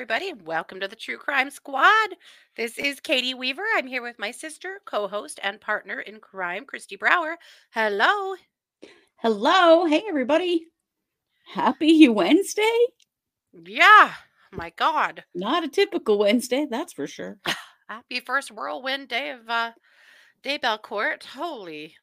everybody, and welcome to the True Crime Squad. This is Katie Weaver. I'm here with my sister, co host, and partner in crime, Christy Brower. Hello. Hello. Hey, everybody. Happy Wednesday. Yeah, my God. Not a typical Wednesday, that's for sure. Happy first whirlwind day of Daybell Court. Holy.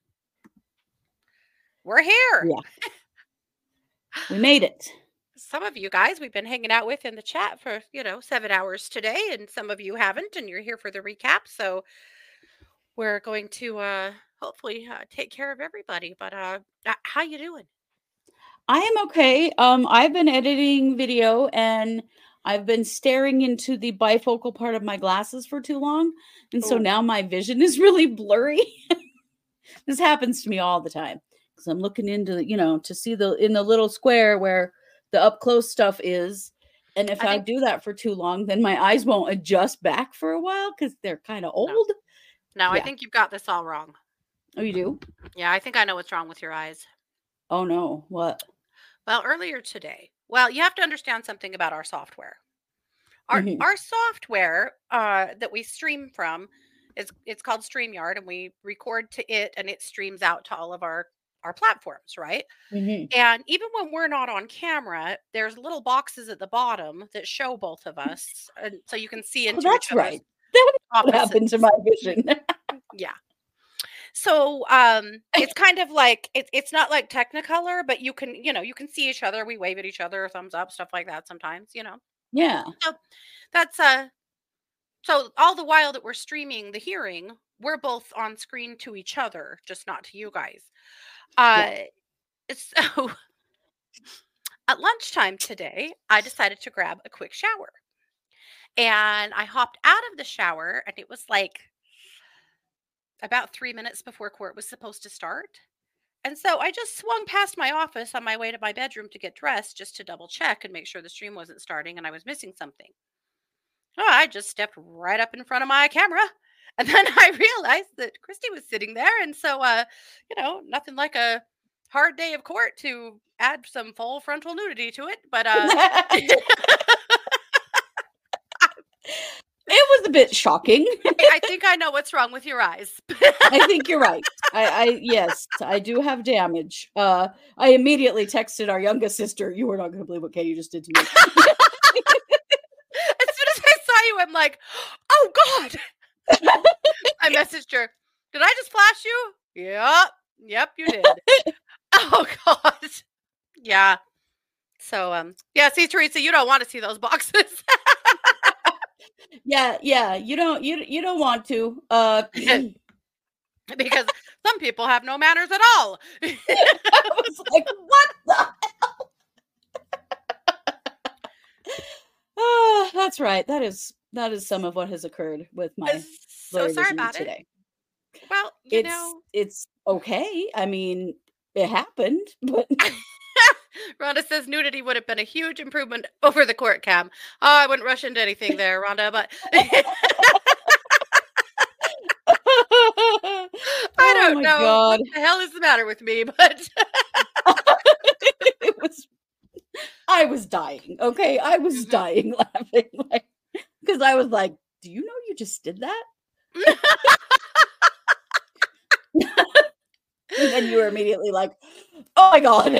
We're here. Yeah. We made it. Some of you guys we've been hanging out with in the chat for, 7 hours today, and some of you haven't, and you're here for the recap. So we're going to hopefully take care of everybody. But how you doing? I am okay. I've been editing video and I've been staring into the bifocal part of my glasses for too long. And so now my vision is really blurry. This happens to me all the time because I'm looking into, to see in the little square where the up close stuff is. And if I do that for too long, then my eyes won't adjust back for a while because they're kind of old. No, I think you've got this all wrong. Oh, you do? Yeah, I think I know what's wrong with your eyes. Oh, no. What? Well, earlier today, you have to understand something about our software. Our software that we stream from, it's called StreamYard, and we record to it, and it streams out to all of our platforms, right? And even when we're not on camera, there's little boxes at the bottom that show both of us, and so you can see into that's each other's right. That's what happened to my vision. Yeah. So it's kind of like it's not like Technicolor, but you can see each other. We wave at each other, thumbs up, stuff like that sometimes, Yeah. So that's so all the while that we're streaming the hearing, we're both on screen to each other, just not to you guys. So at lunchtime today, I decided to grab a quick shower. And I hopped out of the shower, and it was like about 3 minutes before court was supposed to start. And so I just swung past my office on my way to my bedroom to get dressed just to double check and make sure the stream wasn't starting and I was missing something. Oh, I just stepped right up in front of my camera. And then I realized that Christy was sitting there. And so, nothing like a hard day of court to add some full frontal nudity to it. But it was a bit shocking. I think I know what's wrong with your eyes. I think you're right. Yes, I do have damage. I immediately texted our youngest sister, "You are not going to believe what Katie just did to me." As soon as I saw you, I'm like, "Oh God." I messaged her. "Did I just flash you?" Yep, you did. Oh God. Yeah. So see, Teresa, you don't want to see those boxes. Yeah, you don't want to. Because some people have no manners at all. I was like, what the hell? Oh, that's right. That is some of what has occurred with my so sorry about today. Well, it's okay. I mean, it happened, but Rhonda says nudity would have been a huge improvement over the court cam. Oh, I wouldn't rush into anything there, Rhonda, but I don't know what the hell is the matter with me, but I was dying. Okay, I was dying laughing, because I was like, "Do you know you just did that?" And then you were immediately like, "Oh my God."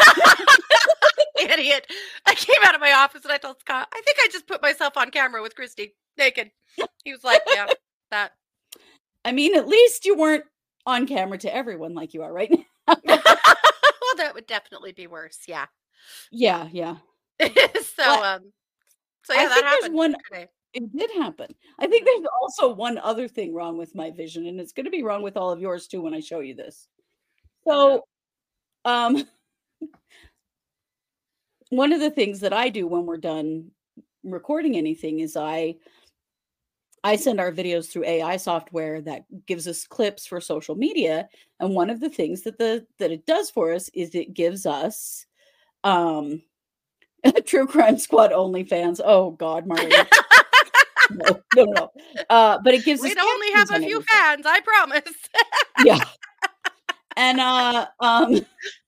Idiot. I came out of my office and I told Scott, "I think I just put myself on camera with Christy naked." He was like, "Yeah, that." I mean, at least you weren't on camera to everyone like you are right now. Well, that would definitely be worse. Yeah. Yeah. So yeah, that happened today. It did happen. I think there's also one other thing wrong with my vision, and it's going to be wrong with all of yours too when I show you this. So, one of the things that I do when we're done recording anything is I send our videos through AI software that gives us clips for social media. And one of the things that it does for us is it gives us True Crime Squad OnlyFans. Oh God, Mario. No. But it gives us. We only have a few fans, I promise. Yeah. And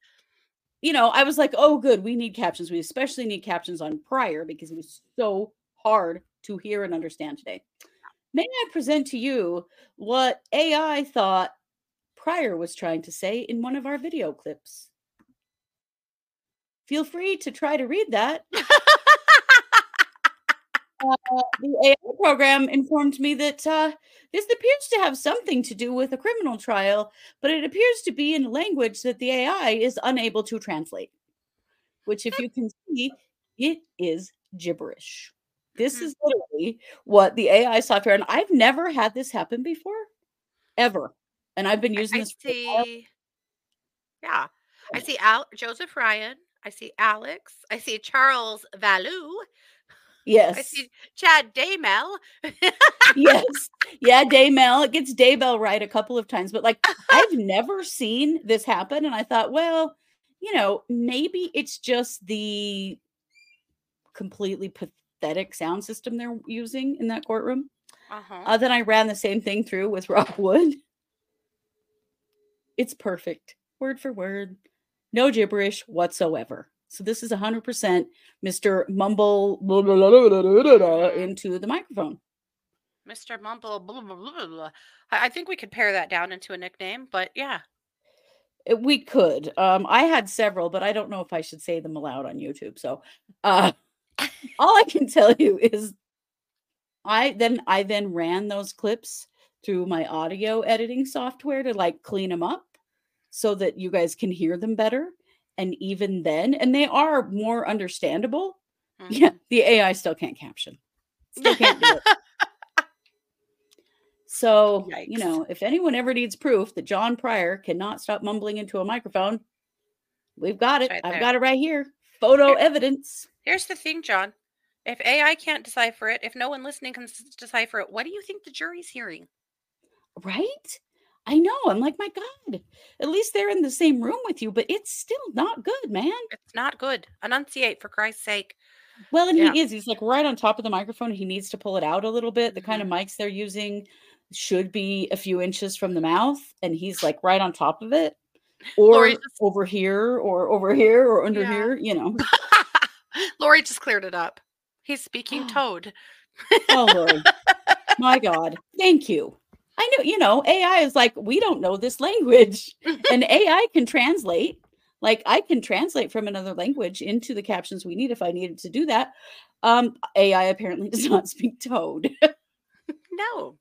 I was like, "Oh, good. We need captions. We especially need captions on Prior because it was so hard to hear and understand today. May I present to you what AI thought Pryor was trying to say in one of our video clips? Feel free to try to read that. The AI program informed me that this appears to have something to do with a criminal trial, but it appears to be in a language that the AI is unable to translate, which, if you can see, it is gibberish. This is literally what the AI software, and I've never had this happen before, ever. And I've been using I this for a while. see. Yeah. I see Joseph Ryan. I see Alex. I see Charles Valou. I Yes. see Chad Daymel. Yes. Yeah, Daymel. It gets Daybell right a couple of times, but like I've never seen this happen. And I thought, well, maybe it's just the completely pathetic sound system they're using in that courtroom. Uh-huh. Then I ran the same thing through with Rob Wood. It's perfect, word for word, no gibberish whatsoever. So this is 100% Mr. Mumble blah, blah, blah, blah, blah, into the microphone. Mr. Mumble. Blah, blah, blah, blah. I think we could pare that down into a nickname, but yeah. We could. I had several, but I don't know if I should say them aloud on YouTube. So all I can tell you is I then ran those clips through my audio editing software to like clean them up so that you guys can hear them better. And even then, and they are more understandable. Yeah, the AI still can't caption. Still can't do it. So, Yikes. if anyone ever needs proof that John Pryor cannot stop mumbling into a microphone, we've got it. Right I've there. got it right here. Photo evidence. Here's the thing, John. If AI can't decipher it, if no one listening can decipher it, what do you think the jury's hearing? Right? I know. I'm like, my God, at least they're in the same room with you, but it's still not good, man. It's not good. Enunciate, for Christ's sake. Well, and Yeah. he's like right on top of the microphone. He needs to pull it out a little bit. The kind of mics they're using should be a few inches from the mouth, and he's like right on top of it, or over here, or under here, Lori just cleared it up. He's speaking toad. Oh, Lord. My God. Thank you. I know, AI is like, we don't know this language. And AI can translate. Like, I can translate from another language into the captions we need if I needed to do that. AI apparently does not speak toad. No.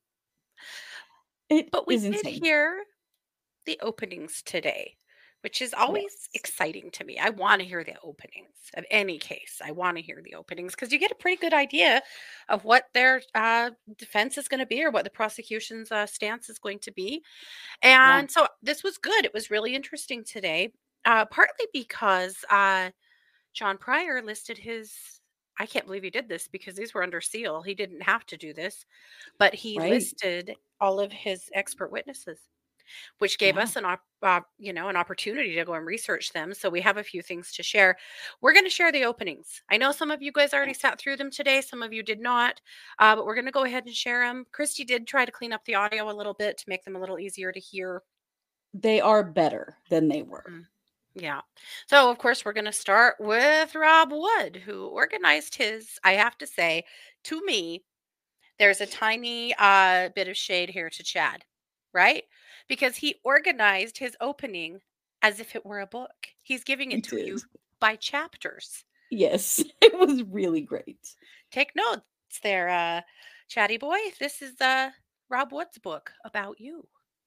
But we is did insane. hear the openings today, which is always exciting to me. I want to hear the openings of any case. I want to hear the openings because you get a pretty good idea of what their defense is going to be or what the prosecution's stance is going to be. And so this was good. It was really interesting today, partly because John Pryor listed his. I can't believe he did this because these were under seal. He didn't have to do this, but he listed all of his expert witnesses, which gave us an opportunity to go and research them. So we have a few things to share. We're going to share the openings. I know some of you guys already sat through them today. Some of you did not, but we're going to go ahead and share them. Christy did try to clean up the audio a little bit to make them a little easier to hear. They are better than they were. Yeah. So, of course, we're going to start with Rob Wood, who organized his, I have to say, to me, there's a tiny bit of shade here to Chad, right? Because he organized his opening as if it were a book. He's giving it to you by chapters. Yes, it was really great. Take notes there, Chatty boy. This is Rob Wood's book about you.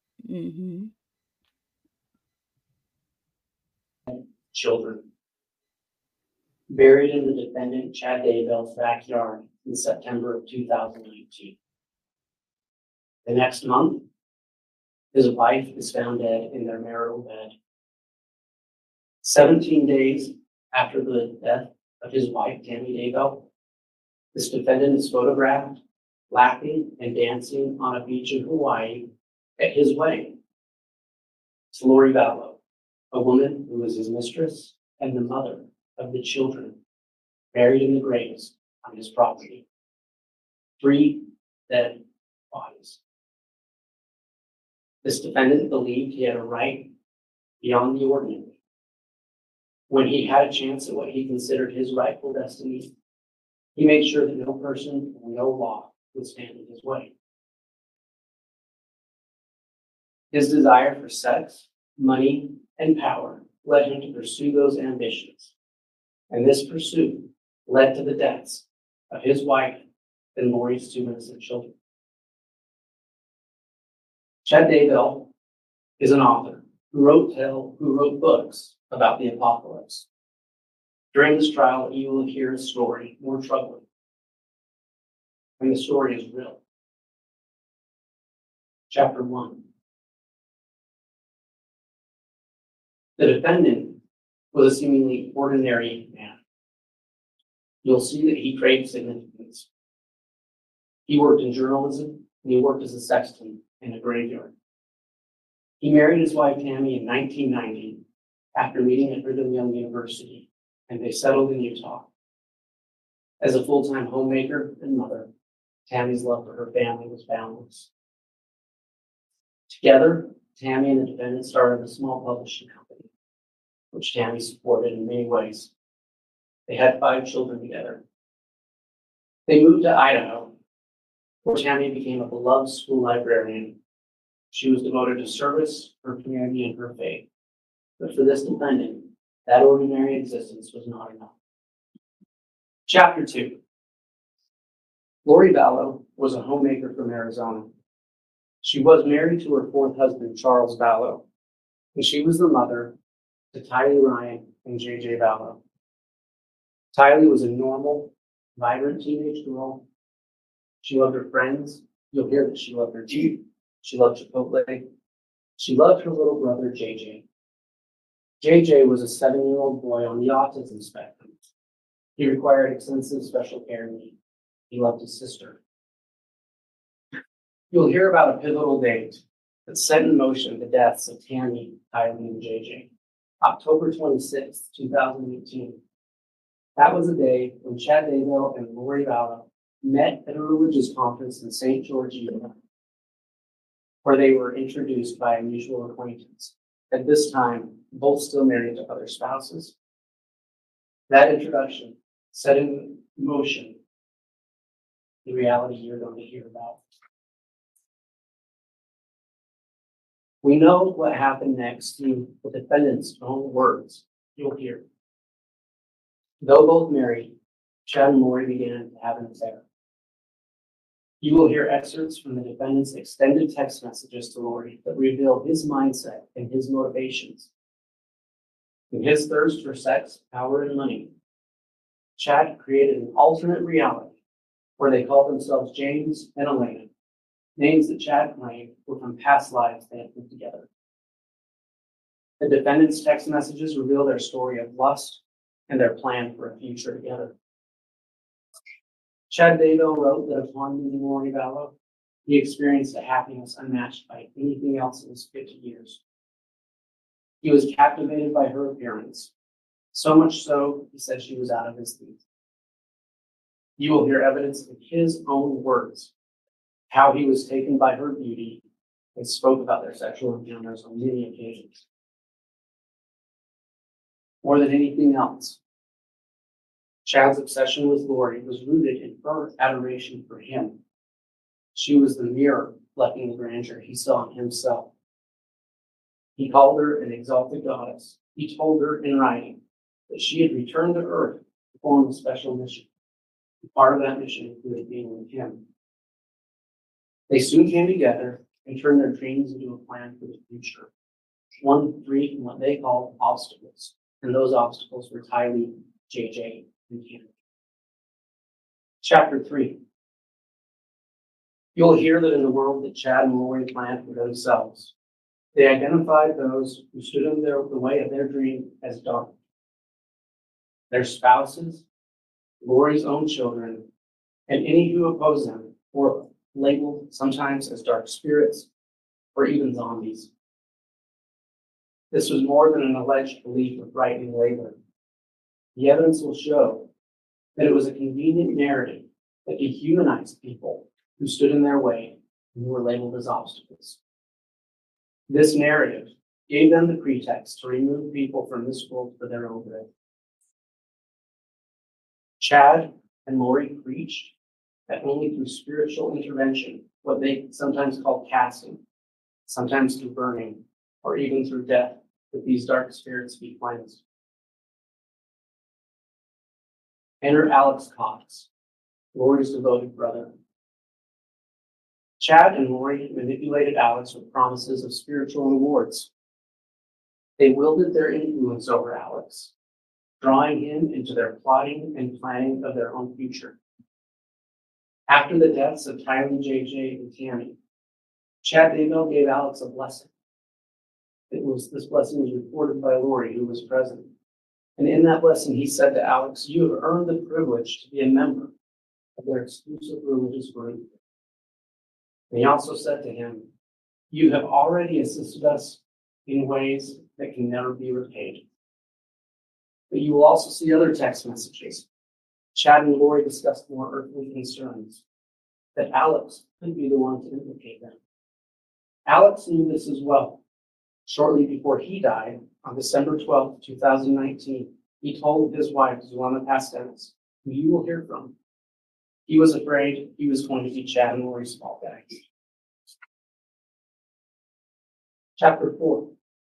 Children. Buried in the defendant Chad Daybell's backyard in September of 2019. The next month, his wife is found dead in their marital bed. 17 days after the death of his wife, Tammy Daybell, this defendant is photographed laughing and dancing on a beach in Hawaii at his wedding. It's Lori Vallow, a woman who was his mistress and the mother of the children buried in the graves on his property. 3 dead bodies. This defendant believed he had a right beyond the ordinary. When he had a chance at what he considered his rightful destiny, He made sure that no person or no law would stand in his way. His desire for sex, money, and power led him to pursue those ambitions. And this pursuit led to the deaths of his wife and Lori's 2 innocent children. Chad Daybell is an author who wrote books about the apocalypse. During this trial, you will hear a story more troubling. And the story is real. Chapter 1. The defendant was a seemingly ordinary man. You'll see that he craved significance. He worked in journalism, and he worked as a sexton in a graveyard. He married his wife Tammy in 1990 after meeting at Brigham Young University, and they settled in Utah. As a full-time homemaker and mother, Tammy's love for her family was boundless. Together, Tammy and the defendant started a small publishing company, which Tammy supported in many ways. They had 5 children together. They moved to Idaho, where Tammy became a beloved school librarian. She was devoted to service, her community, and her faith. But for this defendant, that ordinary existence was not enough. Chapter 2. Lori Vallow was a homemaker from Arizona. She was married to her 4th husband, Charles Vallow, and she was the mother to Tylee Ryan and JJ Vallow. Tylee was a normal, vibrant teenage girl. She loved her friends. You'll hear that she loved her Jeep. She loved Chipotle. She loved her little brother, JJ. JJ was a 7-year-old boy on the autism spectrum. He required extensive special care needs. He loved his sister. You'll hear about a pivotal date that set in motion the deaths of Tammy, Tylee, and JJ. October 26, 2018. That was the day when Chad Daybell and Lori Vallow met at a religious conference in St. George, Utah, where they were introduced by a mutual acquaintance. At this time, both still married to other spouses. That introduction set in motion the reality you're going to hear about. We know what happened next through the defendant's own words. You'll hear. Though both married, Chad and Lori began to have an affair. You will hear excerpts from the defendant's extended text messages to Lori that reveal his mindset and his motivations. In his thirst for sex, power, and money, Chad created an alternate reality where they called themselves James and Elena, names that Chad claimed were from past lives they had lived together. The defendant's text messages reveal their story of lust and their plan for a future together. Chad Daybell wrote that upon meeting Lori Vallow, he experienced a happiness unmatched by anything else in his 50 years. He was captivated by her appearance, so much so he said she was out of his league. You will hear evidence in his own words, how he was taken by her beauty and spoke about their sexual encounters on many occasions. More than anything else, Chad's obsession with Lori was rooted in her adoration for him. She was the mirror reflecting the grandeur he saw in himself. He called her an exalted goddess. He told her in writing that she had returned to earth to perform a special mission. And part of that mission included being with him. They soon came together and turned their dreams into a plan for the future. One free from what they called obstacles. And those obstacles were Tylee, JJ, and Tammy. Chapter 3. You'll hear that in the world that Chad and Lori planned for themselves, they identified those who stood in the way of their dream as dark. Their spouses, Lori's own children, and any who opposed them were labeled sometimes as dark spirits or even zombies. This was more than an alleged belief of right-wing labor. The evidence will show that it was a convenient narrative that dehumanized people who stood in their way and who were labeled as obstacles. This narrative gave them the pretext to remove people from this world for their own good. Chad and Lori preached that only through spiritual intervention, what they sometimes call casting, sometimes through burning, or even through death, could these dark spirits be cleansed. Enter Alex Cox, Lori's devoted brother. Chad and Lori manipulated Alex with promises of spiritual rewards. They wielded their influence over Alex, drawing him into their plotting and planning of their own future. After the deaths of Tylee, JJ, and Tammy, Chad Daybell gave Alex a blessing. This blessing was reported by Lori, who was present. And in that blessing, he said to Alex, "You have earned the privilege to be a member of their exclusive religious group." And he also said to him, "You have already assisted us in ways that can never be repaid." But you will also see other text messages. Chad and Lori discussed more earthly concerns, that Alex could be the one to implicate them. Alex knew this as well. Shortly before he died, on December 12th, 2019, he told his wife, Zulema Pastenes, who you will hear from, he was afraid he was going to be Chad and Lori's fall guy. Chapter 4.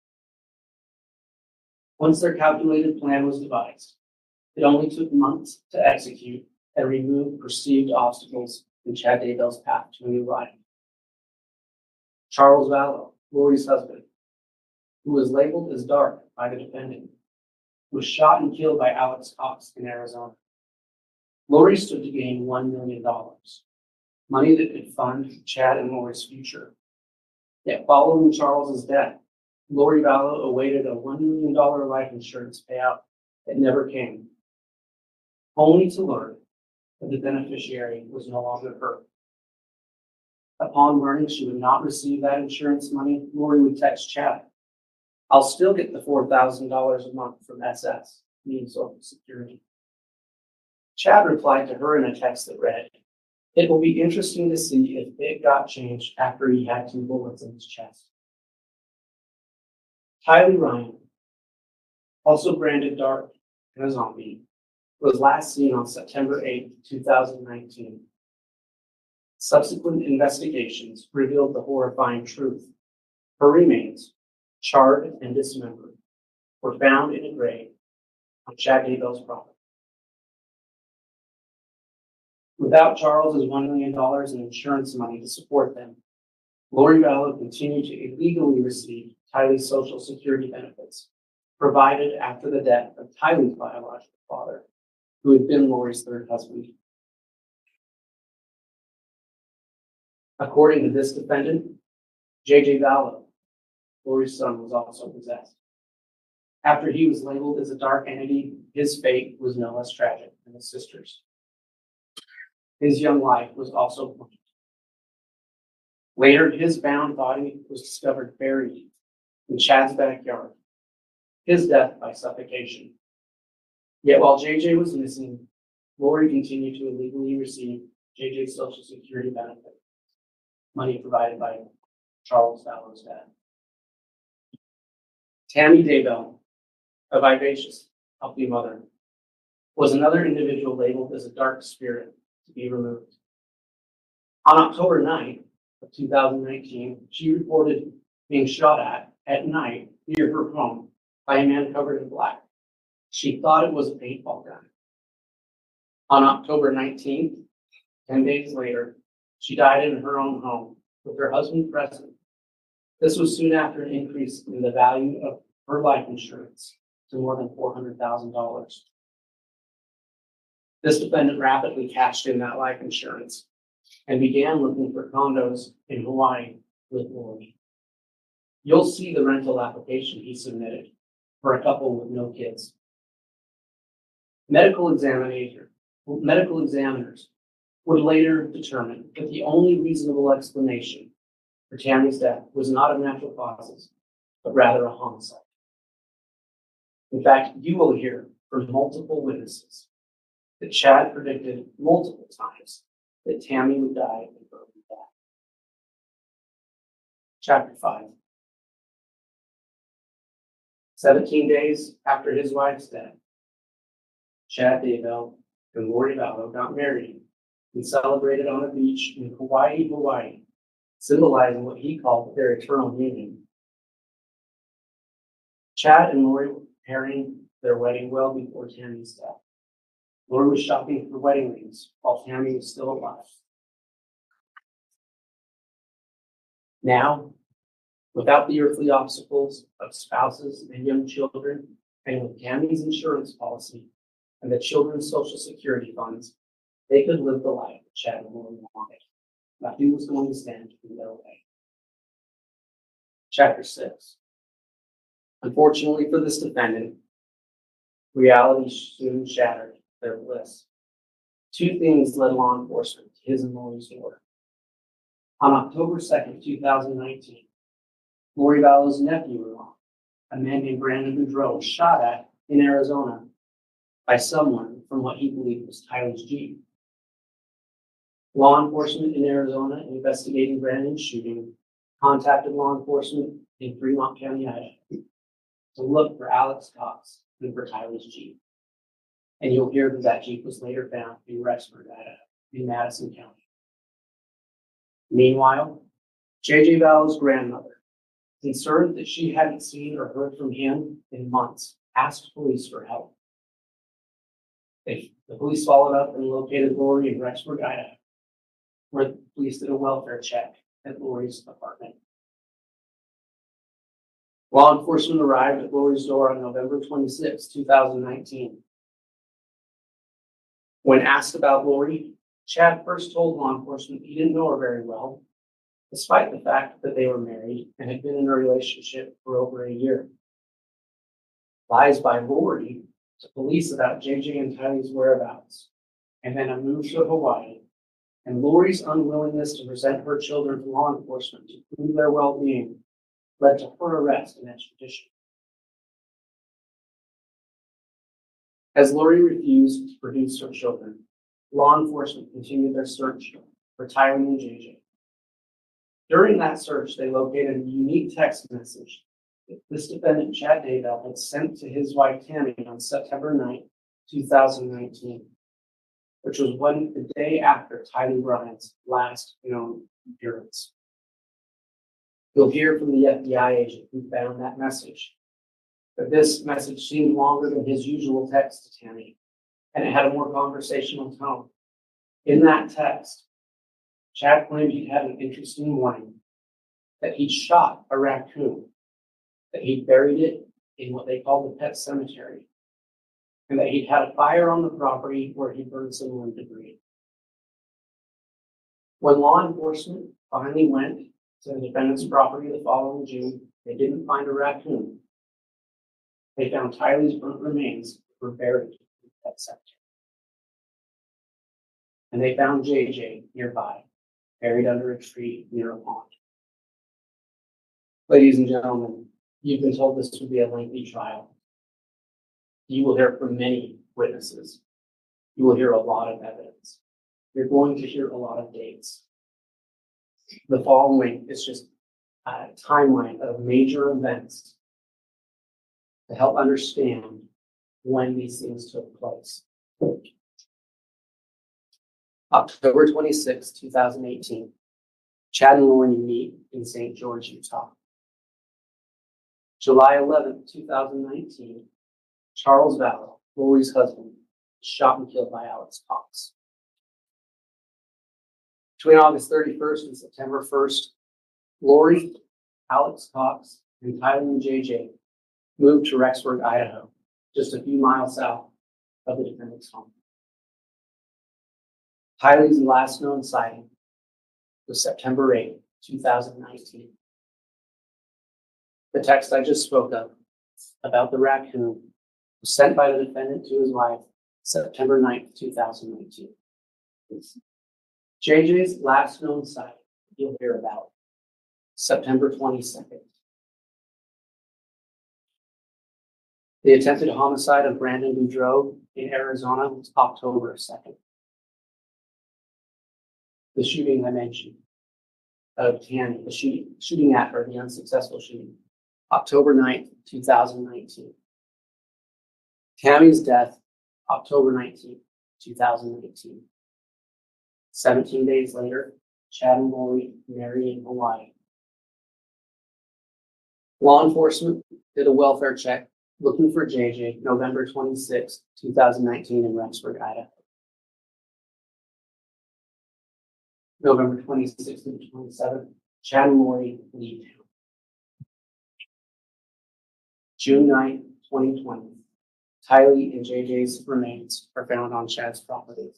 Once their calculated plan was devised, it only took months to execute and remove perceived obstacles in Chad Daybell's path to a new life. Charles Vallow, Lori's husband, who was labeled as dark by the defendant, was shot and killed by Alex Cox in Arizona. Lori stood to gain $1 million, money that could fund Chad and Lori's future. Yet following Charles's death, Lori Vallow awaited a $1 million life insurance payout that never came, only to learn that the beneficiary was no longer her. Upon learning she would not receive that insurance money, Lori would text Chad, "I'll still get the $4,000 a month from SS, meaning Social Security." Chad replied to her in a text that read, "It will be interesting to see if it got changed after he had 2 bullets in his chest." Tylee Ryan, also branded dark and a zombie, was last seen on September 8, 2019. Subsequent investigations revealed the horrifying truth. Her remains, charred and dismembered, were found in a grave on Chad Daybell's property. Without Charles's $1 million in insurance money to support them, Lori Vallow continued to illegally receive Tylee's Social Security benefits, provided after the death of Tylee's biological father, who had been Lori's 3rd husband. According to this defendant, JJ Vallow, Lori's son, was also possessed. After he was labeled as a dark entity, his fate was no less tragic than his sister's. His young life was also plunged. Later, his bound body was discovered buried in Chad's backyard, his death by suffocation. Yet while JJ was missing, Lori continued to illegally receive JJ's Social Security benefit, money provided by Charles Vallow's dad. Tammy Daybell, a vivacious, healthy mother, was another individual labeled as a dark spirit to be removed. On October 9th of 2019, she reported being shot at night near her home by a man covered in black. She thought it was a paintball gun. On October 19th, 10 days later, she died in her own home with her husband present. This was soon after an increase in the value of her life insurance to more than $400,000. This defendant rapidly cashed in that life insurance and began looking for condos in Hawaii with Lori. You'll see the rental application he submitted for a couple with no kids. Medical examiners would later determine that the only reasonable explanation for Tammy's death was not of natural causes, but rather a homicide. In fact, you will hear from multiple witnesses that Chad predicted multiple times that Tammy would die of a broken back. Chapter 5. 17 days after his wife's death, Chad Daybell and Lori Vallow got married and celebrated on a beach in Kauai, Hawaii, symbolizing what he called their eternal union. Chad and Lori were preparing their wedding well before Tammy's death. Lori was shopping for wedding rings while Tammy was still alive. Now, without the earthly obstacles of spouses and young children, and with Tammy's insurance policy and the children's social security funds, they could live the life that Chad and Lori wanted. Nothing was going to stand in their way. Chapter 6. Unfortunately for this defendant, reality soon shattered their bliss. Two things led law enforcement to his and Lori's door. On October 2nd, 2019, Lori Vallow's nephew-in-law, a man named Brandon Boudreaux, was shot at in Arizona by someone from what he believed was Tyler's Jeep. Law enforcement in Arizona investigating Brandon's shooting contacted law enforcement in Fremont County, Idaho, to look for Alex Cox and for Tyler's Jeep. And you'll hear that Jeep was later found in Rexburg, Idaho, in Madison County. Meanwhile, J.J. Vallow's grandmother, concerned that she hadn't seen or heard from him in months, asked police for help. The police followed up and located Lori in Rexburg, Idaho, where the police did a welfare check at Lori's apartment. Law enforcement arrived at Lori's door on November 26, 2019. When asked about Lori, Chad first told law enforcement he didn't know her very well, despite the fact that they were married and had been in a relationship for over a year. Lies by Lori to police about JJ and Tyler's whereabouts, and then a move to Hawaii, and Lori's unwillingness to present her children to law enforcement to prove their well-being led to her arrest and extradition. As Lori refused to produce her children, law enforcement continued their search for Tyler and JJ. During that search, they located a unique text message that this defendant, Chad Daybell, had sent to his wife, Tammy, on September 9, 2019, which was the day after Tyler Bryant's last known appearance. You'll hear from the FBI agent who found that message, but this message seemed longer than his usual text to Tammy, and it had a more conversational tone. In that text, Chad claimed he'd had an interesting morning, that he'd shot a raccoon, that he'd buried it in what they call the pet cemetery, and that he'd had a fire on the property where he burned some wood debris. When law enforcement finally went to the defendant's property the following June, they didn't find a raccoon. They found Tyler's burnt remains that were buried in the pet cemetery. And they found JJ nearby, buried under a tree near a pond. Ladies and gentlemen, you've been told this would be a lengthy trial. You will hear from many witnesses. You will hear a lot of evidence. You're going to hear a lot of dates. The following is just a timeline of major events to help understand when these things took place. October 26, 2018, Chad and Lori meet in St. George, Utah. July 11, 2019, Charles Vallow, Lori's husband, was shot and killed by Alex Cox. Between August 31st and September 1st, Lori, Alex Cox, and Tyler and JJ moved to Rexburg, Idaho, just a few miles south of the defendant's home. Tyler's last known sighting was September 8, 2019. The text I just spoke of about the raccoon was sent by the defendant to his wife September 9, 2019. JJ's last known sighting you'll hear about September 22nd. The attempted homicide of Brandon Boudreaux in Arizona was October 2nd. The shooting I mentioned of Tammy, the shooting at her, the unsuccessful shooting, October 9th, 2019. Tammy's death, October 19th, 2019. 17 days later, Chad and Lori marry in Hawaii. Law enforcement did a welfare check looking for JJ November 26, 2019 in Rexburg, Idaho. November 26th to 27th, Chad and Lori leave town. June 9th, 2020, Tylee and JJ's remains are found on Chad's property.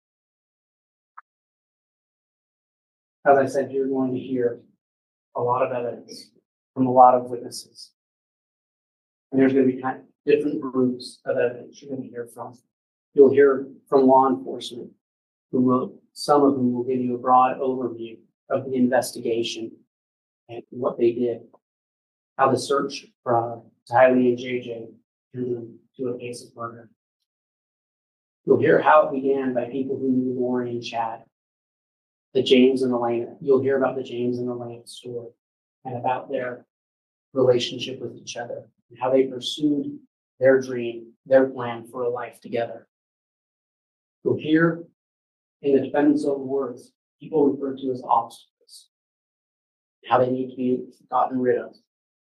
As I said, you're going to hear a lot of evidence from a lot of witnesses. And there's going to be kind of different groups of evidence you're going to hear from. You'll hear from law enforcement, some of whom will give you a broad overview of the investigation and what they did, how the search for Tylee and JJ drew to a case of murder. You'll hear how it began by people who knew Lori and Chad, the James and Elena. You'll hear about the James and Elena story and about their relationship with each other and how they pursued their dream, their plan for a life together. You'll hear in the defendant's own words, people referred to as obstacles, how they need to be gotten rid of.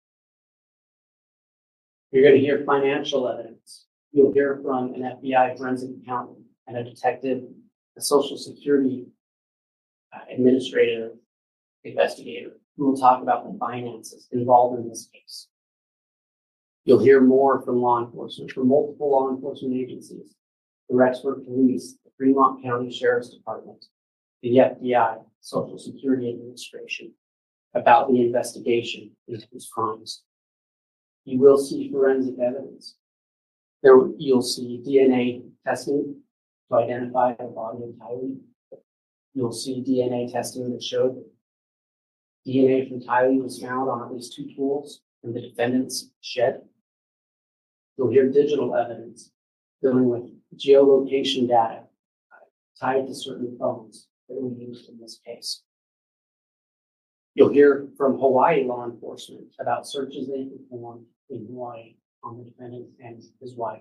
You're going to hear financial evidence. You'll hear from an FBI forensic accountant and a detective, a Social Security administrative investigator who will talk about the finances involved in this case. You'll hear more from law enforcement, from multiple law enforcement agencies, the Rexburg Police, the Fremont County Sheriff's Department, the FBI, Social Security Administration, about the investigation into these crimes. You will see forensic evidence. You'll see DNA testing to identify the body of Tylee. You'll see DNA testing that showed that DNA from Tylee was found on at least 2 tools in the defendant's shed. You'll hear digital evidence dealing with geolocation data tied to certain phones that were used in this case. You'll hear from Hawaii law enforcement about searches they performed in Hawaii on the defendant and his wife.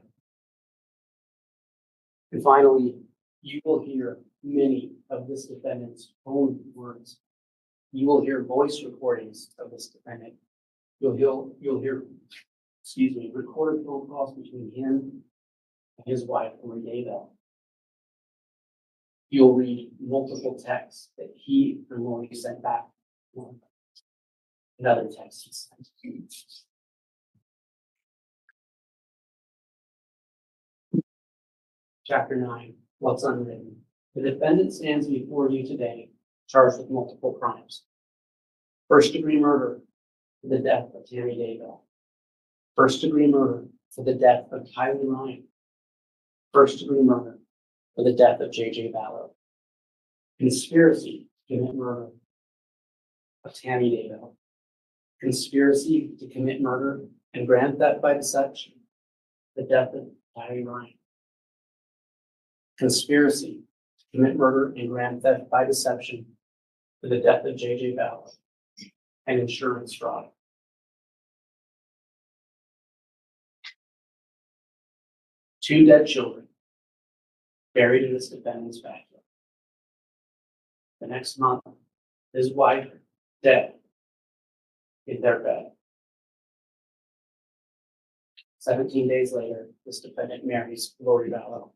And finally, you will hear many of this defendant's own words. You will hear voice recordings of this defendant. You'll hear, recorded phone calls between him and his wife, Lori Daybell. You'll read multiple texts that he and Lori sent back. Another text he sent. Chapter 9, what's unwritten. The defendant stands before you today, charged with multiple crimes. First-degree murder for the death of Tammy Daybell. First-degree murder for the death of Tylee Ryan. First-degree murder for the death of JJ Vallow. Conspiracy to commit murder of Tammy Daybell. Conspiracy to commit murder and grand theft by deception, the death of Tylee Ryan. Conspiracy to commit murder and grand theft by deception for the death of JJ Vallow, and insurance fraud. Two dead children buried in this defendant's backyard. The next month, his wife dead in their bed. 17 days later, this defendant marries Lori Vallow.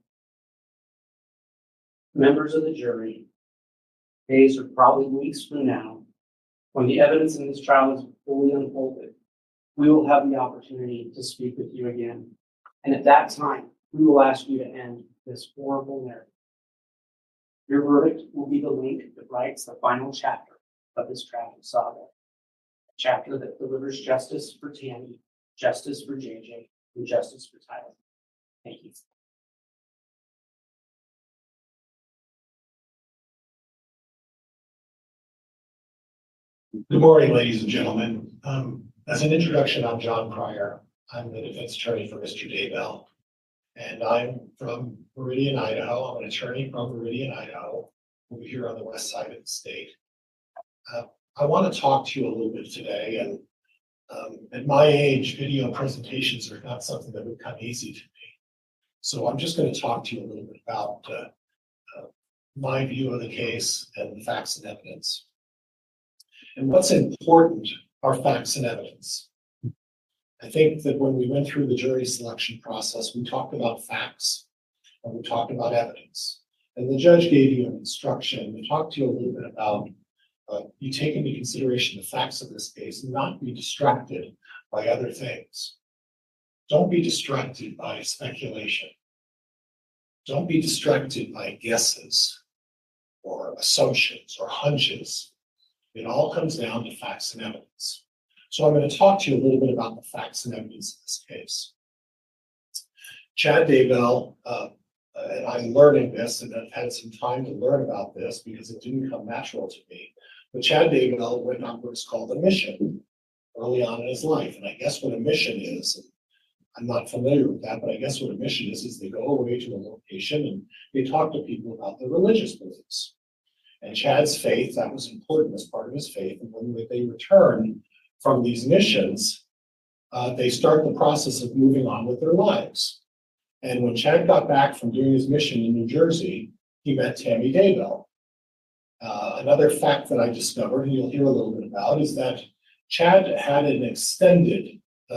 Members of the jury, days or probably weeks from now, when the evidence in this trial is fully unfolded, we will have the opportunity to speak with you again. And at that time, we will ask you to end this horrible narrative. Your verdict will be the link that writes the final chapter of this tragic saga. A chapter that delivers justice for Tammy, justice for JJ, and justice for Tylee. Thank you. Good morning, ladies and gentlemen. As an introduction, I'm John Pryor. I'm the defense attorney for Mr. Daybell, and I'm from Meridian, Idaho. I'm an attorney from Meridian, Idaho, over here on the west side of the state. I want to talk to you a little bit today, and at my age, video presentations are not something that would come easy to me. So I'm just going to talk to you a little bit about my view of the case and the facts and evidence. And what's important are facts and evidence. I think that when we went through the jury selection process, we talked about facts and we talked about evidence. And the judge gave you an instruction to talk to you a little bit about you take into consideration the facts of this case and not be distracted by other things. Don't be distracted by speculation. Don't be distracted by guesses or assumptions or hunches. It all comes down to facts and evidence. So I'm going to talk to you a little bit about the facts and evidence in this case. Chad Daybell, and I'm learning this, and I've had some time to learn about this because it didn't come natural to me. But Chad Daybell went on what's called a mission early on in his life. And I guess what a mission is, I'm not familiar with that, but I guess what a mission is they go away to a location and they talk to people about their religious beliefs. And Chad's faith, that was important as part of his faith. And when they return from these missions, they start the process of moving on with their lives. And when Chad got back from doing his mission in New Jersey, he met Tammy Daybell. Another fact that I discovered, and you'll hear a little bit about, is that Chad had an extended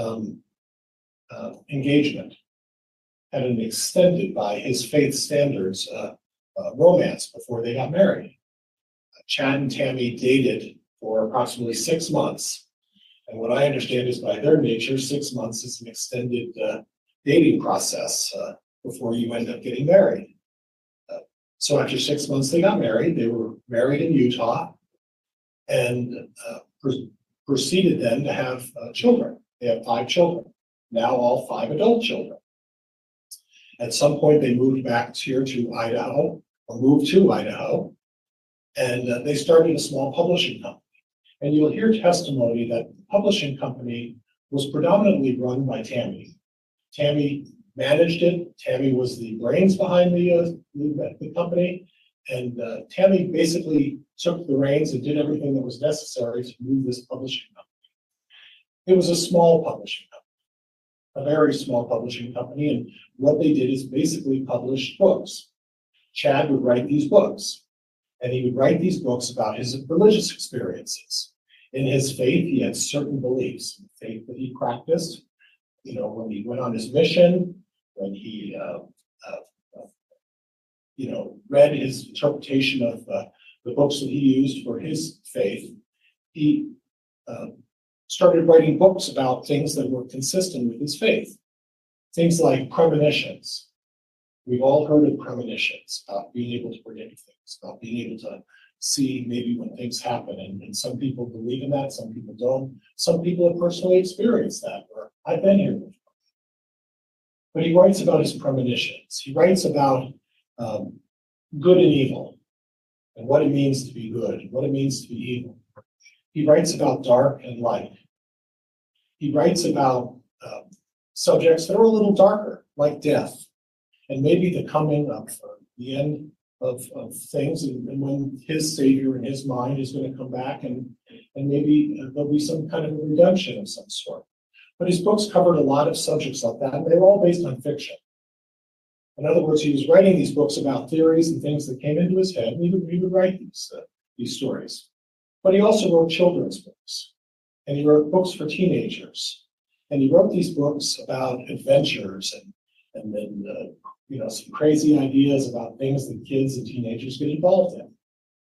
engagement, had an extended by his faith standards romance before they got married. Chad and Tammy dated for approximately 6 months. And what I understand is by their nature, 6 months is an extended dating process before you end up getting married. So after 6 months, they got married. They were married in Utah and proceeded then to have children. They have 5 children, now all 5 adult children. At some point, they moved back here to Idaho, or moved to Idaho, and they started a small publishing company. And you'll hear testimony that the publishing company was predominantly run by Tammy. Tammy managed it. Tammy was the brains behind the company. And Tammy basically took the reins and did everything that was necessary to move this publishing company. It was a small publishing company, a very small publishing company. And what they did is basically publish books. Chad would write these books. And he would write these books about his religious experiences. In his faith, he had certain beliefs, the faith that he practiced. You know, when he went on his mission, when he, read his interpretation of the books that he used for his faith, he started writing books about things that were consistent with his faith. Things like premonitions. We've all heard of premonitions, about being able to predict things, about being able to see maybe when things happen. And some people believe in that, some people don't. Some people have personally experienced that, or I've been here before. But he writes about his premonitions. He writes about good and evil, and what it means to be good, and what it means to be evil. He writes about dark and light. He writes about subjects that are a little darker, like death, and maybe the coming of the end of things, and when his Savior in his mind is going to come back, and maybe there'll be some kind of a redemption of some sort. But his books covered a lot of subjects like that, and they were all based on fiction. In other words, he was writing these books about theories and things that came into his head, and he would write these stories. But he also wrote children's books, and he wrote books for teenagers, and he wrote these books about adventures and then some crazy ideas about things that kids and teenagers get involved in.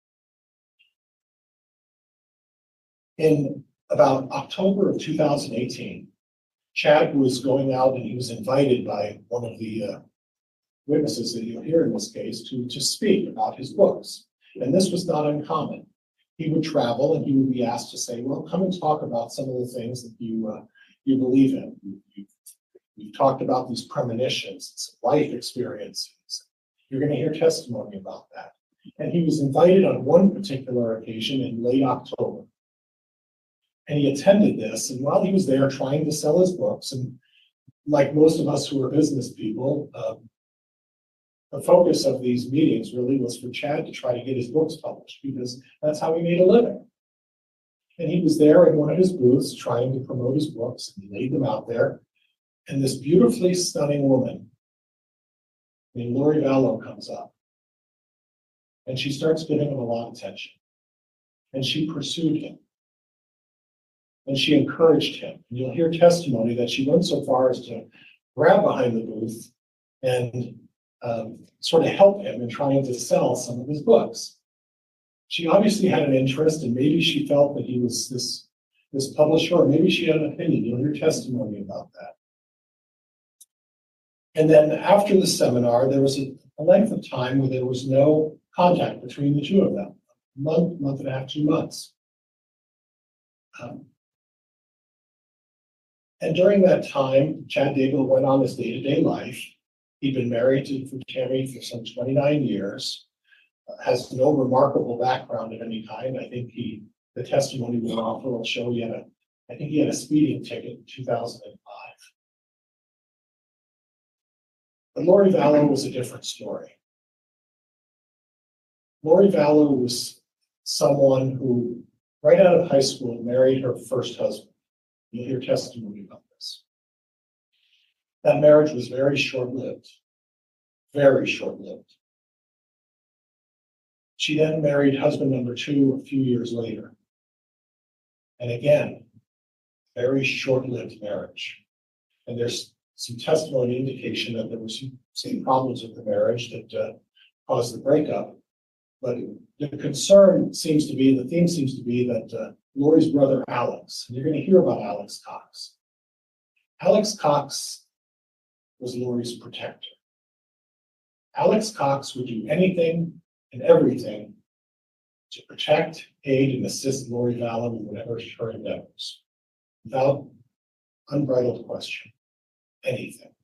In about October of 2018, Chad was going out and he was invited by one of the witnesses that you'll hear in this case to speak about his books. And this was not uncommon. He would travel and he would be asked to say, well, come and talk about some of the things that you believe in. You've talked about these premonitions, some life experiences. You're going to hear testimony about that. And he was invited on one particular occasion in late October. And he attended this, and while he was there trying to sell his books, and like most of us who are business people, the focus of these meetings really was for Chad to try to get his books published, because that's how he made a living. And he was there in one of his booths trying to promote his books, and he laid them out there. And this beautifully stunning woman And Lori Vallow comes up. And she starts giving him a lot of attention. And she pursued him. And she encouraged him. And you'll hear testimony that she went so far as to grab behind the booth and sort of help him in trying to sell some of his books. She obviously had an interest, and maybe she felt that he was this publisher, or maybe she had an opinion. You'll hear testimony about that. And then after the seminar, there was a length of time where there was no contact between the two of them, a month and a half, 2 months. And during that time, Chad Daybell went on his day-to-day life. He'd been married to Tammy for some 29 years, has no remarkable background of any kind. I think the testimony we'll offer will show I think he had a speeding ticket in 2005. But Lori Vallow was a different story. Lori Vallow was someone who, right out of high school, married her first husband. You'll hear testimony about this. That marriage was very short-lived, very short-lived. She then married husband number 2 a few years later. And again, very short-lived marriage. And there's some testimony indication that there were some problems with the marriage that caused the breakup. But the theme seems to be that Lori's brother Alex, and you're going to hear about Alex Cox. Alex Cox was Lori's protector. Alex Cox would do anything and everything to protect, aid, and assist Lori Vallow in whatever her endeavors, without unbridled question, anything.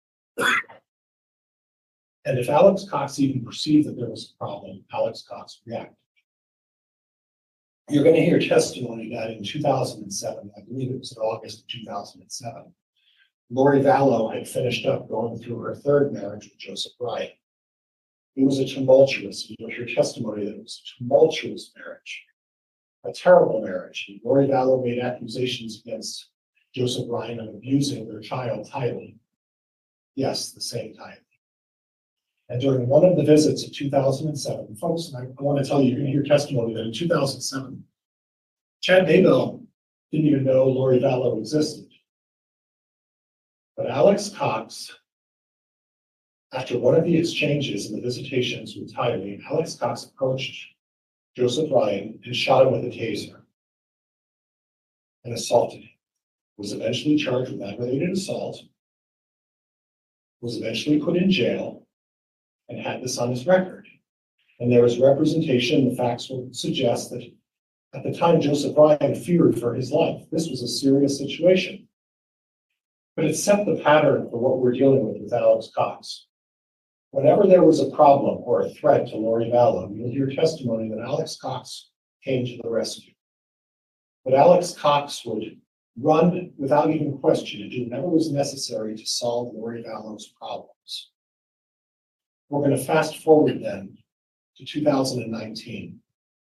And if Alex Cox even perceived that there was a problem, Alex Cox reacted. You're going to hear testimony that in 2007, I believe it was in August of 2007, Lori Vallow had finished up going through her third marriage with Joseph Bryan. It was a tumultuous, you'll hear testimony that it was a tumultuous marriage, a terrible marriage. And Lori Vallow made accusations against Joseph Bryan of abusing their child, Tylee. Yes, the same Tylee. And during one of the visits of 2007, folks, and I want to tell you, you're going to hear testimony that in 2007, Chad Daybell didn't even know Lori Vallow existed. But Alex Cox, after one of the exchanges and the visitations with Tylee, Alex Cox approached Joseph Bryan and shot him with a taser and assaulted him. Was eventually charged with aggravated assault, was eventually put in jail, and had this on his record. And there is representation, the facts will suggest that at the time Joseph Bryan feared for his life. This was a serious situation. But it set the pattern for what we're dealing with Alex Cox. Whenever there was a problem or a threat to Lori Vallow, you'll hear testimony that Alex Cox came to the rescue. But Alex Cox would run without even question and do whatever was necessary to solve Lori Vallow's problems. We're going to fast forward then to 2019.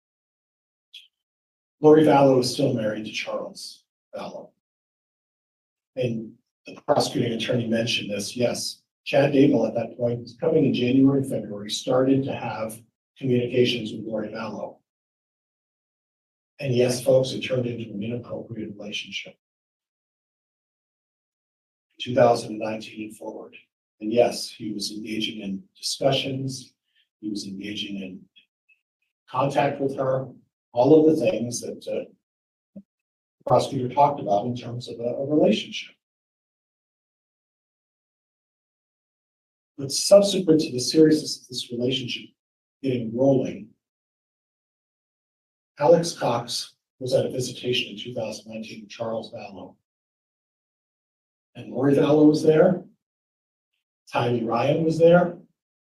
Lori Vallow is still married to Charles Vallow. And the prosecuting attorney mentioned this. Yes, Chad Daybell at that point, coming in January, February, started to have communications with Lori Vallow. And yes, folks, it turned into an inappropriate relationship. 2019 forward. And yes, he was engaging in discussions. He was engaging in contact with her, all of the things that the prosecutor talked about in terms of a relationship. But subsequent to the seriousness of this relationship getting rolling, Alex Cox was at a visitation in 2019 with Charles Vallow. And Lori Vallow was there. Tylee Ryan was there.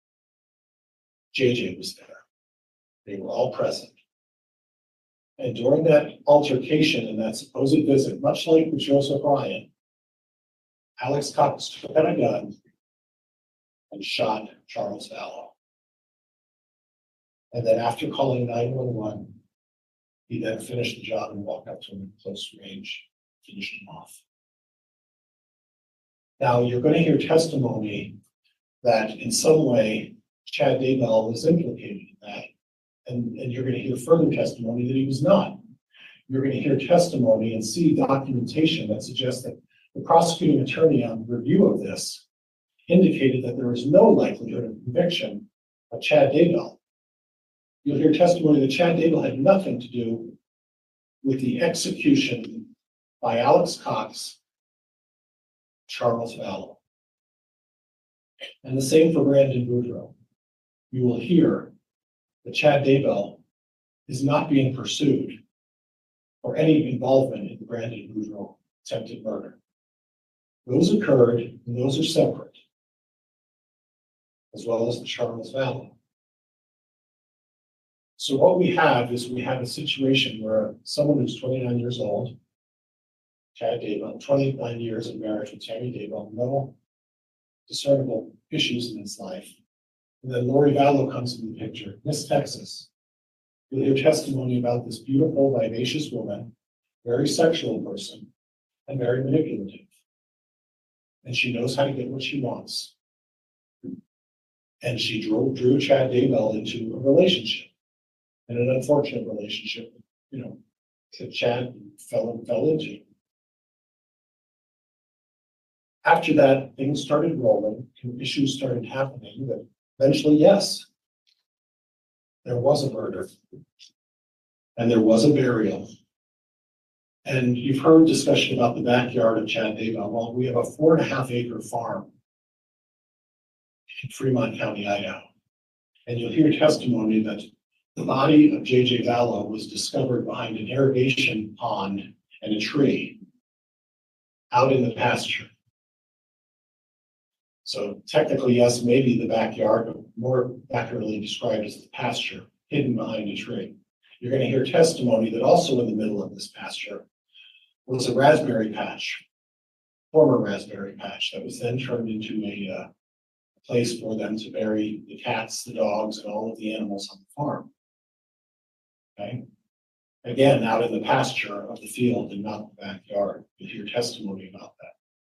JJ was there. They were all present. And during that altercation and that supposed visit, much like with Joseph Bryan, Alex Cox took out a gun and shot Charles Vallow. And then after calling 911, he then finished the job and walked up to him at close range, finished him off. Now, you're going to hear testimony that in some way Chad Daybell was implicated in that. And you're going to hear further testimony that he was not. You're going to hear testimony and see documentation that suggests that the prosecuting attorney on review of this indicated that there is no likelihood of conviction of Chad Daybell. You'll hear testimony that Chad Daybell had nothing to do with the execution by Alex Cox, Charles Vallow. And the same for Brandon Boudreaux. You will hear that Chad Daybell is not being pursued for any involvement in the Brandon Boudreaux attempted murder. Those occurred, and those are separate, as well as the Charles Vallow. So what we have is we have a situation where someone who's 29 years old, Chad Daybell, 29 years of marriage with Tammy Daybell, no discernible issues in his life. And then Lori Vallow comes in the picture, Miss Texas. You'll hear testimony about this beautiful, vivacious woman, very sexual person, and very manipulative. And she knows how to get what she wants. And she drew Chad Daybell into a relationship, and an unfortunate relationship, that Chad fell into. After that, things started rolling, and issues started happening that eventually, yes, there was a murder, and there was a burial. And you've heard discussion about the backyard of Chad Daybell. Well, we have a 4.5 acre farm in Fremont County, Idaho. And you'll hear testimony that the body of J.J. Vallow was discovered behind an irrigation pond and a tree out in the pasture. So technically, yes, maybe the backyard, but more accurately described as the pasture, hidden behind a tree. You're going to hear testimony that also in the middle of this pasture was a raspberry patch, former raspberry patch, that was then turned into a place for them to bury the cats, the dogs, and all of the animals on the farm. Okay? Again, out in the pasture of the field and not the backyard. You'll hear testimony about that.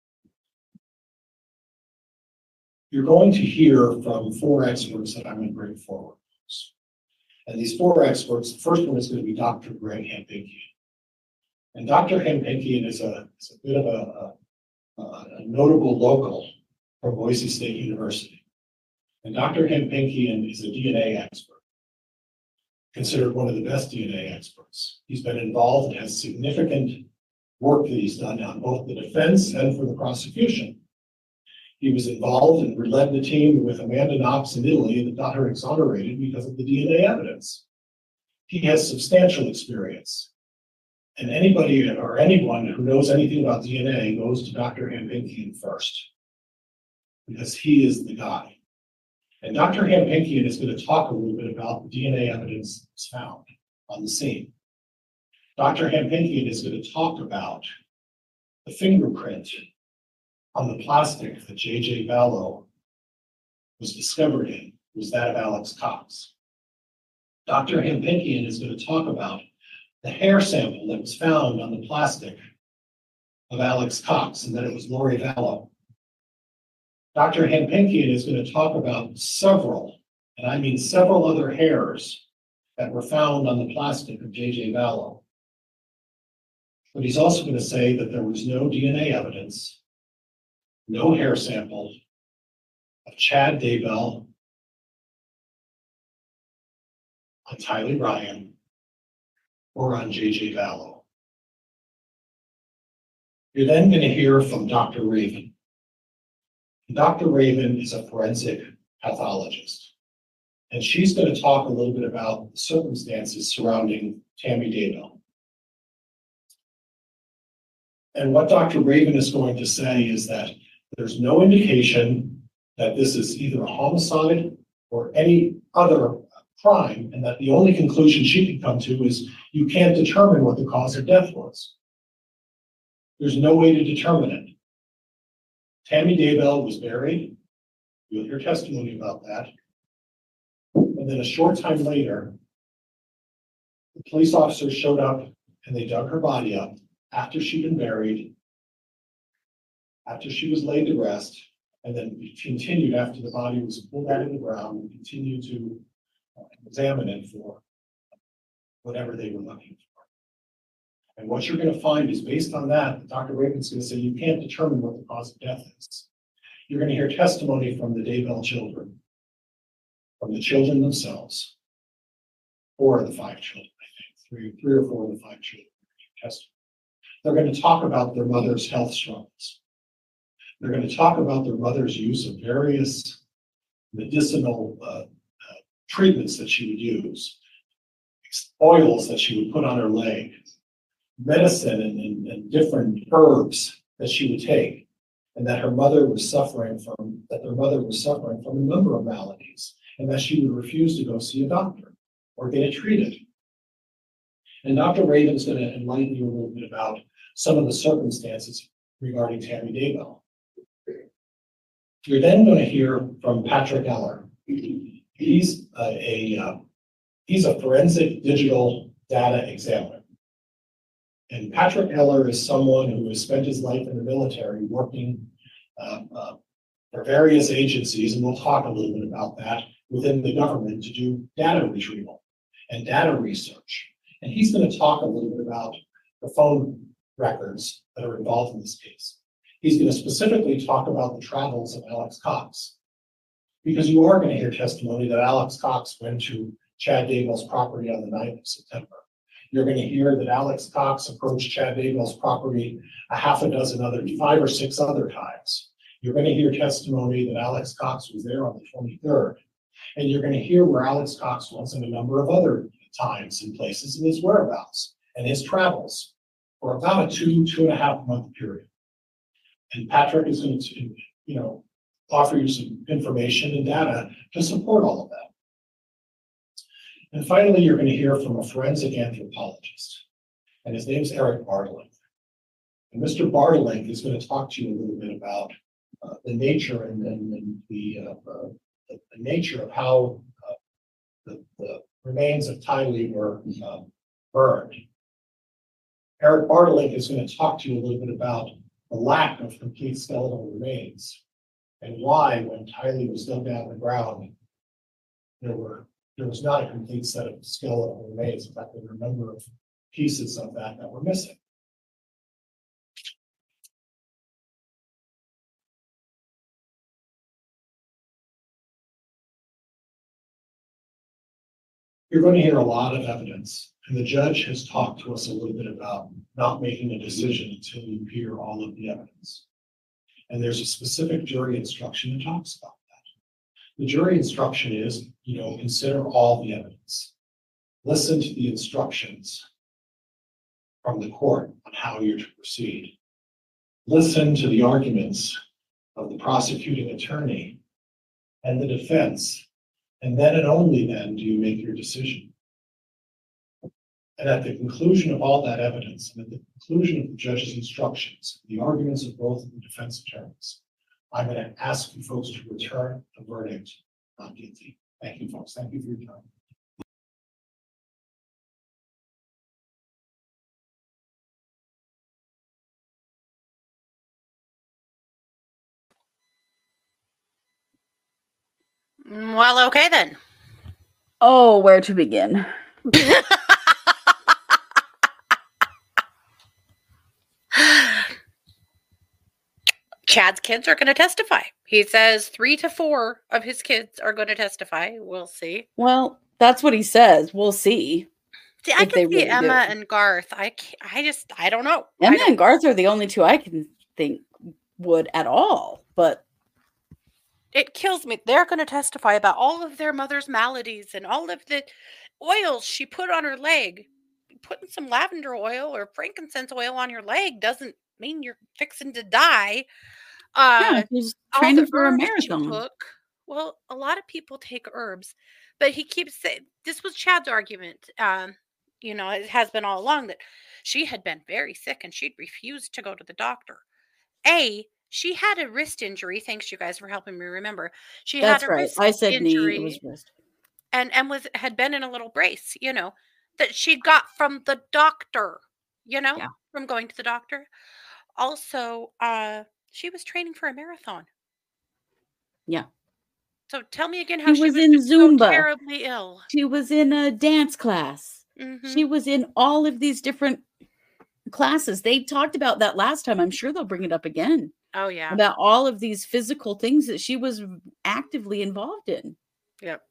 You're going to hear from 4 experts that I'm going to bring forward. And these 4 experts, the first one is going to be Dr. Greg Hampikian. And Dr. Hampikian is a bit of a notable local from Boise State University. And Dr. Hampikian is a DNA expert, considered one of the best DNA experts. He's been involved and has significant work that he's done on both the defense and for the prosecution. He was involved and led the team with Amanda Knox in Italy that got her exonerated because of the DNA evidence. He has substantial experience. And anybody or anyone who knows anything about DNA goes to Dr. Hampikian first, because he is the guy. And Dr. Hampikian is going to talk a little bit about the DNA evidence that's found on the scene. Dr. Hampikian is going to talk about the fingerprint on the plastic that J.J. Vallow was discovered in, was that of Alex Cox. Dr. Hampikian is going to talk about the hair sample that was found on the plastic of Alex Cox, and that it was Lori Vallow. Dr. Hampikian is going to talk about several, and I mean several other hairs that were found on the plastic of J.J. Vallow. But he's also going to say that there was no DNA evidence, no hair sample of Chad Daybell on Tylee Ryan or on J.J. Vallow. You're then going to hear from Dr. Raven. Dr. Raven is a forensic pathologist, and she's going to talk a little bit about the circumstances surrounding Tammy Daybell. And what Dr. Raven is going to say is that there's no indication that this is either a homicide or any other crime, and that the only conclusion she can come to is you can't determine what the cause of death was. There's no way to determine it. Tammy Daybell was buried. You'll hear testimony about that. And then a short time later, the police officers showed up and they dug her body up after she'd been buried, after she was laid to rest, And then we continued after the body was pulled out of the ground, we continued to examine it for whatever they were looking for. And what you're going to find is based on that, Dr. Raven's going to say you can't determine what the cause of death is. You're going to hear testimony from the Daybell children, from the children themselves, 4 of the 5 children, I think, three or 4 of the 5 children. They're going to talk about their mother's health struggles. They're going to talk about their mother's use of various medicinal treatments that she would use, oils that she would put on her leg, medicine and different herbs that she would take, and that her mother was suffering from, that their mother was suffering from a number of maladies, and that she would refuse to go see a doctor or get it treated. And Dr. Raven's going to enlighten you a little bit about some of the circumstances regarding Tammy Daybell. You're then going to hear from Patrick Eller. He's a forensic digital data examiner. And Patrick Eller is someone who has spent his life in the military working for various agencies, and we'll talk a little bit about that, within the government to do data retrieval and data research. And he's going to talk a little bit about the phone records that are involved in this case. He's going to specifically talk about the travels of Alex Cox, because you are going to hear testimony that Alex Cox went to Chad Daybell's property on the 9th of September. You're going to hear that Alex Cox approached Chad Daybell's property a half a dozen other, 5 or 6 other times. You're going to hear testimony that Alex Cox was there on the 23rd. And you're going to hear where Alex Cox was in a number of other times and places in his whereabouts and his travels for about a 2.5 month period. And Patrick is going to, offer you some information and data to support all of that. And finally, you're going to hear from a forensic anthropologist, and his name is Eric Bartlink. And Mr. Bartlink is going to talk to you a little bit about the nature and the nature of how the remains of Tylee were burned. Eric Bartlink is going to talk to you a little bit about the lack of complete skeletal remains and why, when Tylee was dug down the ground, there was not a complete set of skeletal remains. In fact, there were a number of pieces of that were missing. You're going to hear a lot of evidence, and the judge has talked to us a little bit about not making a decision until you hear all of the evidence. And there's a specific jury instruction that talks about that. The jury instruction is, consider all the evidence. Listen to the instructions from the court on how you're to proceed. Listen to the arguments of the prosecuting attorney and the defense, and then and only then do you make your decision. And at the conclusion of all that evidence, and at the conclusion of the judge's instructions, the arguments of both of the defense attorneys, I'm going to ask you folks to return the verdict not guilty. Thank you, folks. Thank you for your time. Well, okay then. Oh, where to begin? Chad's kids are going to testify. He says 3 to 4 of his kids are going to testify. We'll see. Well, that's what he says. We'll see. See, I can see Emma and Garth. I don't know. Emma and Garth are the only 2 I can think would at all, but it kills me. They're going to testify about all of their mother's maladies and all of the oils she put on her leg. Putting some lavender oil or frankincense oil on your leg doesn't mean you're fixing to die. He's training for a marathon. Well, a lot of people take herbs, but he keeps saying, this was Chad's argument. It has been all along that she had been very sick and she'd refused to go to the doctor. She had a wrist injury. Thanks, you guys, for helping me remember. That's had a wrist I said injury, knee. It was wrist. And had been in a little brace, that she'd got from the doctor, from going to the doctor. Also, she was training for a marathon. Yeah. So tell me again She how she was was in just so Zumba. terribly ill. She was in a dance class. Mhm. She was in all of these different classes. They talked about that last time. I'm sure they'll bring it up again. Oh, yeah. About all of these physical things that she was actively involved in. Yep.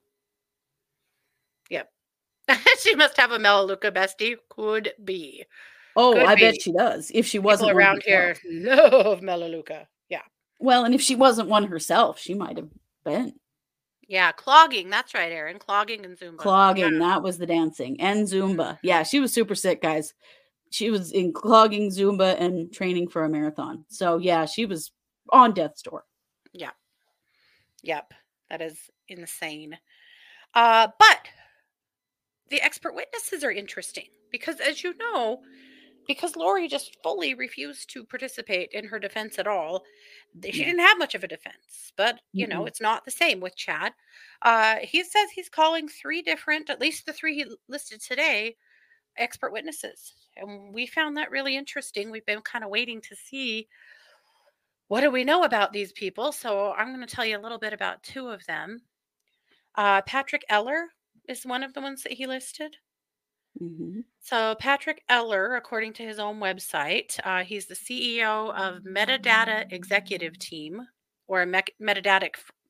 Yep. She must have a Melaleuca bestie. Could be. Oh, Could I bet be. she does. If she People wasn't one around herself. here love Melaleuca. Yeah. Well, and if she wasn't one herself, she might have been. Yeah, clogging. That's right, Erin. Clogging and Zumba. Clogging, that was the dancing. And Zumba. Mm-hmm. Yeah, she was super sick, guys. She was in clogging, Zumba, and training for a marathon. So, yeah, she was on death's door. Yeah. Yep. That is insane. But the expert witnesses are interesting because, as you know, because Lori just fully refused to participate in her defense at all, she Yeah. didn't have much of a defense. But, you know, Mm-mm. it's not the same with Chad. He says he's calling at least the three he listed today, expert witnesses. And we found that really interesting. We've been kind of waiting to see what do we know about these people. So I'm going to tell you a little bit about two of them. Patrick Eller is one of the ones that he listed. Mm-hmm. So Patrick Eller, according to his own website, he's the CEO of Metadata Executive Team, or Metadata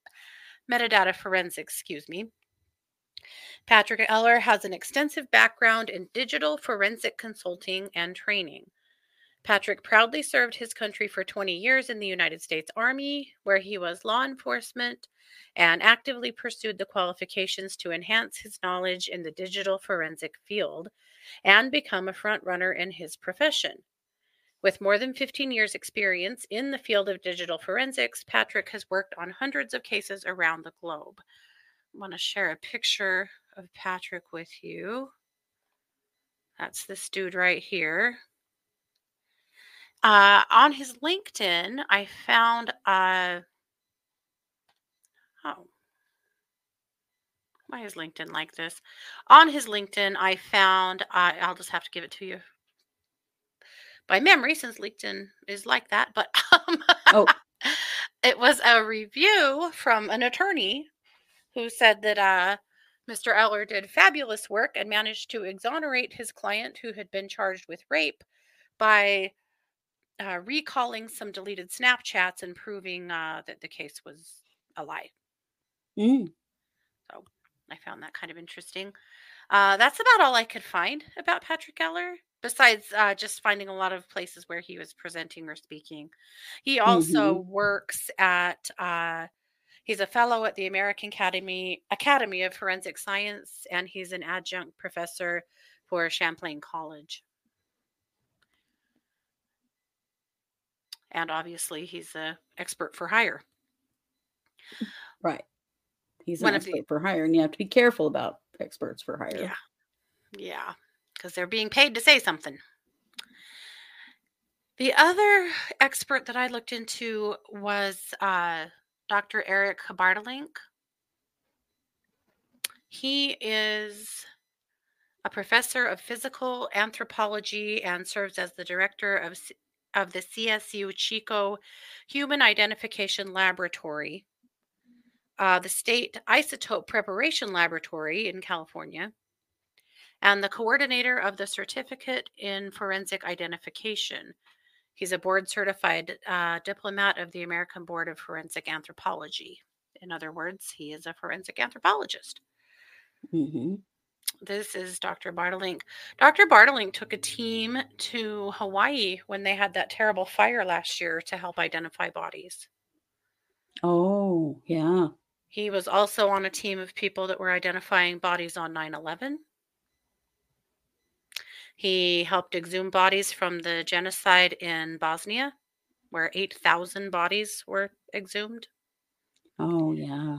Forensics, excuse me. Patrick Eller has an extensive background in digital forensic consulting and training. Patrick proudly served his country for 20 years in the United States Army, where he was law enforcement and actively pursued the qualifications to enhance his knowledge in the digital forensic field and become a front runner in his profession. With more than 15 years' experience in the field of digital forensics, Patrick has worked on hundreds of cases around the globe. I want to share a picture of Patrick with you. That's this dude right here. On his LinkedIn, I found, why is LinkedIn like this? On his LinkedIn, I found, I'll just have to give it to you by memory since LinkedIn is like that, but it was a review from an attorney who said that Mr. Eller did fabulous work and managed to exonerate his client who had been charged with rape by recalling some deleted Snapchats and proving that the case was a lie. So I found that kind of interesting. That's about all I could find about Patrick Eller, besides just finding a lot of places where he was presenting or speaking. He also works at, he's a fellow at the American Academy of Forensic Science, and he's an adjunct professor for Champlain College. And obviously, he's an expert for hire. Right. He's an expert for hire, and you have to be careful about experts for hire. Yeah. Yeah. Because they're being paid to say something. The other expert that I looked into was Dr. Eric Bartelink. He is a professor of physical anthropology and serves as the director of the CSU Chico Human Identification Laboratory, the State Isotope Preparation Laboratory in California, and the coordinator of the Certificate in Forensic Identification. He's a board-certified diplomat of the American Board of Forensic Anthropology. In other words, he is a forensic anthropologist. Mm-hmm. This is Dr. Bartelink. Dr. Bartelink took a team to Hawaii when they had that terrible fire last year to help identify bodies. Oh, yeah. He was also on a team of people that were identifying bodies on 9/11. He helped exhume bodies from the genocide in Bosnia, where 8,000 bodies were exhumed. Oh, yeah.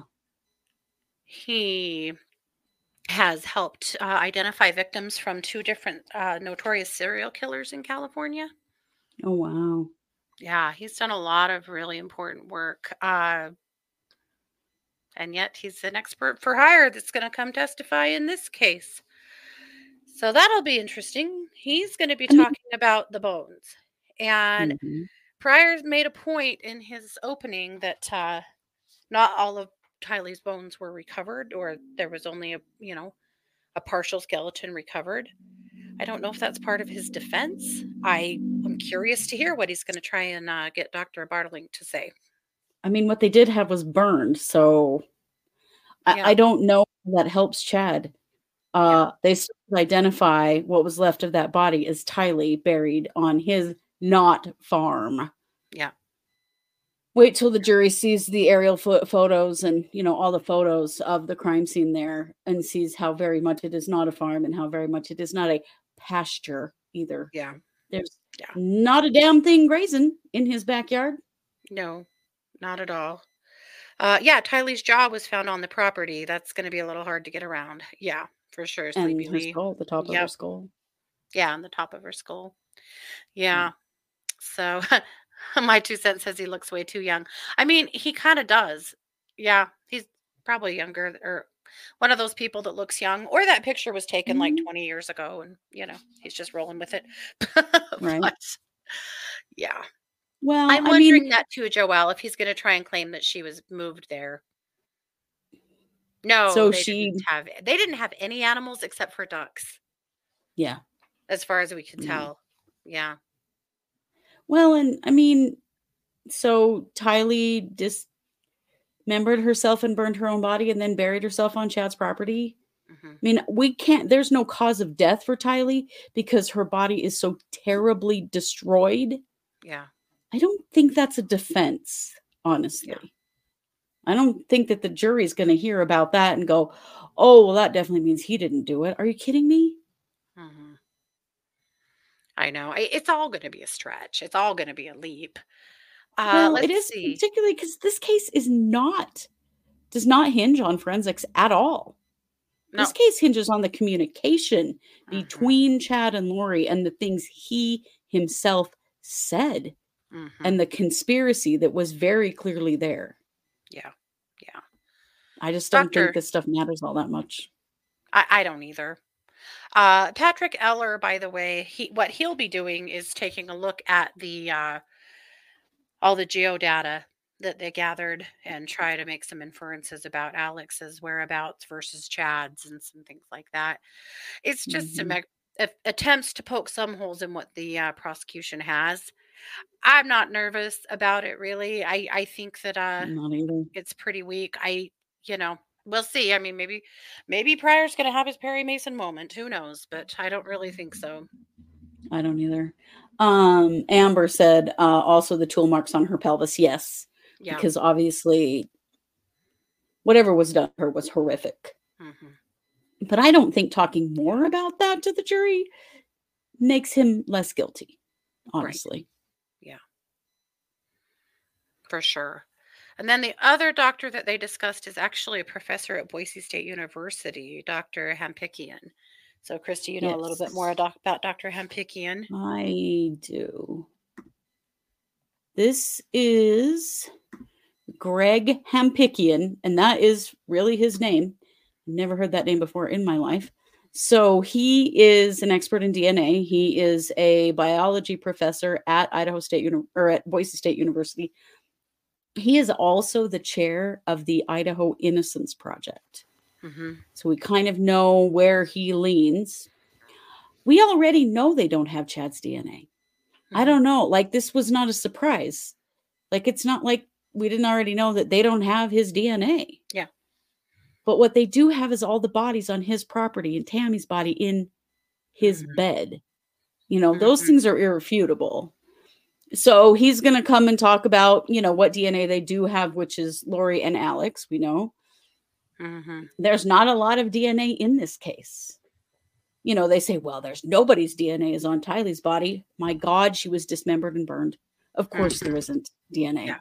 He has helped identify victims from 2 different notorious serial killers in California. Oh, wow. Yeah, he's done a lot of really important work. And yet he's an expert for hire that's going to come testify in this case. So that'll be interesting. He's going to be talking about the bones. And Pryor made a point in his opening that not all of Tylee's bones were recovered, or there was only a partial skeleton recovered. I don't know if that's part of his defense. I'm curious to hear what he's going to try and get Dr. Bartling to say. I mean, what they did have was burned, so Yeah. I don't know if that helps Chad. They still identify what was left of that body as Tylee buried on his not farm. Yeah. Wait till the jury sees the aerial photos and, all the photos of the crime scene there and sees how very much it is not a farm and how very much it is not a pasture either. Yeah. There's not a damn thing grazing in his backyard. No, not at all. Tylee's jaw was found on the property. That's going to be a little hard to get around. Yeah, for sure. And Sleepy her Lee. skull, the top of her skull. Yeah, on the top of her skull. Yeah. So my 2 cents says he looks way too young. I mean, he kind of does. Yeah, he's probably younger, or one of those people that looks young, or that picture was taken like 20 years ago and, he's just rolling with it. Right. But, yeah. Well, I'm wondering that too, Joelle, if he's going to try and claim that she was moved there. No, so they didn't have any animals except for ducks. Yeah. As far as we can tell. Yeah. Well, and I mean, so Tylee dismembered herself and burned her own body and then buried herself on Chad's property. Mm-hmm. I mean, there's no cause of death for Tylee because her body is so terribly destroyed. Yeah. I don't think that's a defense, honestly. Yeah. I don't think that the jury's going to hear about that and go, oh, well, that definitely means he didn't do it. Are you kidding me? Mm-hmm. I know. It's all going to be a stretch. It's all going to be a leap. Well, it is particularly because this case does not hinge on forensics at all. No. This case hinges on the communication between Chad and Lori and the things he himself said and the conspiracy that was very clearly there. Yeah. Yeah. I just don't think this stuff matters all that much. I don't either. Patrick Eller, by the way, what he'll be doing is taking a look at the all the geodata that they gathered and try to make some inferences about Alex's whereabouts versus Chad's and some things like that. It's just some attempts to poke some holes in what the prosecution has. I'm not nervous about it, really. I think that not either. It's pretty weak. We'll see. I mean, maybe Pryor's going to have his Perry Mason moment. Who knows? But I don't really think so. I don't either. Amber said also the tool marks on her pelvis. Yes. Yeah. Because obviously whatever was done to her was horrific. Mm-hmm. But I don't think talking more about that to the jury makes him less guilty, honestly. Right. Yeah. For sure. And then the other doctor that they discussed is actually a professor at Boise State University, Dr. Hampikian. So, Christy, you know a little bit more about Dr. Hampikian. I do. This is Greg Hampikian, and that is really his name. Never heard that name before in my life. So he is an expert in DNA. He is a biology professor at at Boise State University. He is also the chair of the Idaho Innocence Project. Mm-hmm. So we kind of know where he leans. We already know they don't have Chad's DNA. Mm-hmm. I don't know. Like, this was not a surprise. Like, it's not like we didn't already know that they don't have his DNA. Yeah. But what they do have is all the bodies on his property and Tammy's body in his bed. Those things are irrefutable. So he's going to come and talk about, what DNA they do have, which is Lori and Alex, we know. Mm-hmm. There's not a lot of DNA in this case. They say, well, there's nobody's DNA is on Tylee's body. My God, she was dismembered and burned. Of course there isn't DNA.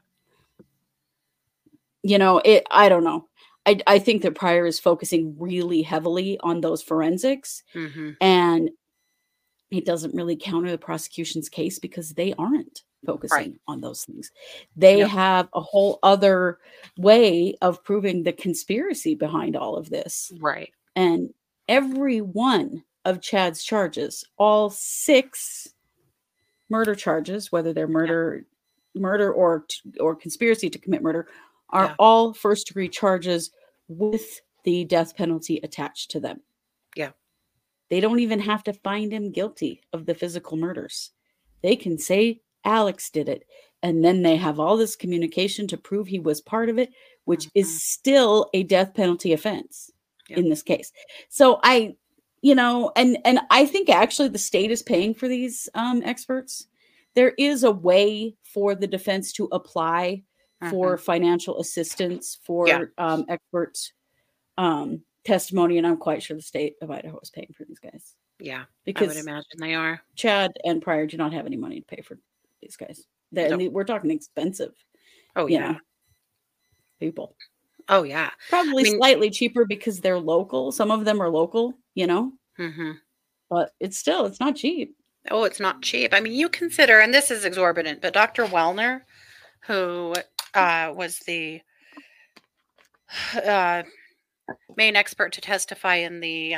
Yeah. I don't know. I think that Pryor is focusing really heavily on those forensics. Mm-hmm. And it doesn't really counter the prosecution's case because they aren't focusing on those things. They have a whole other way of proving the conspiracy behind all of this. Right. And every one of Chad's charges, all 6 murder charges, whether they're murder or conspiracy to commit murder, are Yeah. all first-degree charges with the death penalty attached to them. Yeah. They don't even have to find him guilty of the physical murders. They can say Alex did it, and then they have all this communication to prove he was part of it, which is still a death penalty offense in this case. So and I think actually the state is paying for these experts. There is a way for the defense to apply for financial assistance for expert testimony, and I'm quite sure the state of Idaho is paying for these guys. Yeah, I would Because imagine they are. Chad and Pryor do not have any money to pay for these guys. We're talking expensive, Oh, yeah. people. Oh, yeah. Probably I mean- slightly cheaper because they're local. Some of them are local, Mm-hmm. but it's not cheap. Oh, it's not cheap. I mean, you consider, and this is exorbitant, but Dr. Wellner, who was the main expert to testify in the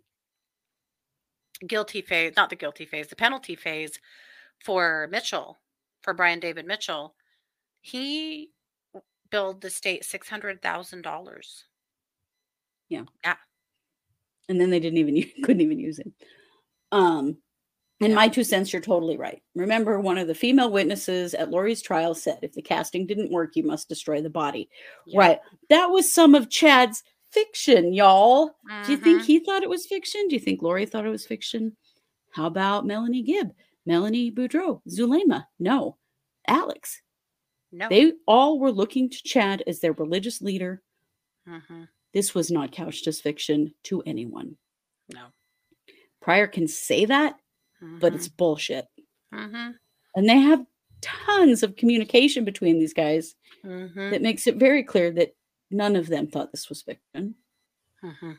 guilty phase, not the guilty phase, the penalty phase for Brian David Mitchell, he billed the state $600,000. Yeah. Yeah. And then they couldn't even use him. In my 2 cents, you're totally right. Remember, one of the female witnesses at Lori's trial said, if the casting didn't work, you must destroy the body. Yeah. Right. That was some of Chad's fiction, y'all. Do you think Mhm. he thought it was fiction? Do you think Lori thought it was fiction? How about Melanie Gibb, Melanie Boudreau, Zulema? No. Alex. No. They all were looking to Chad as their religious leader. Mhm. This was not couched as fiction to anyone. No. Pryor can say that, but it's bullshit. Mm-hmm. And they have tons of communication between these guys Mm-hmm. that makes it very clear that none of them thought this was fiction. Mm-hmm.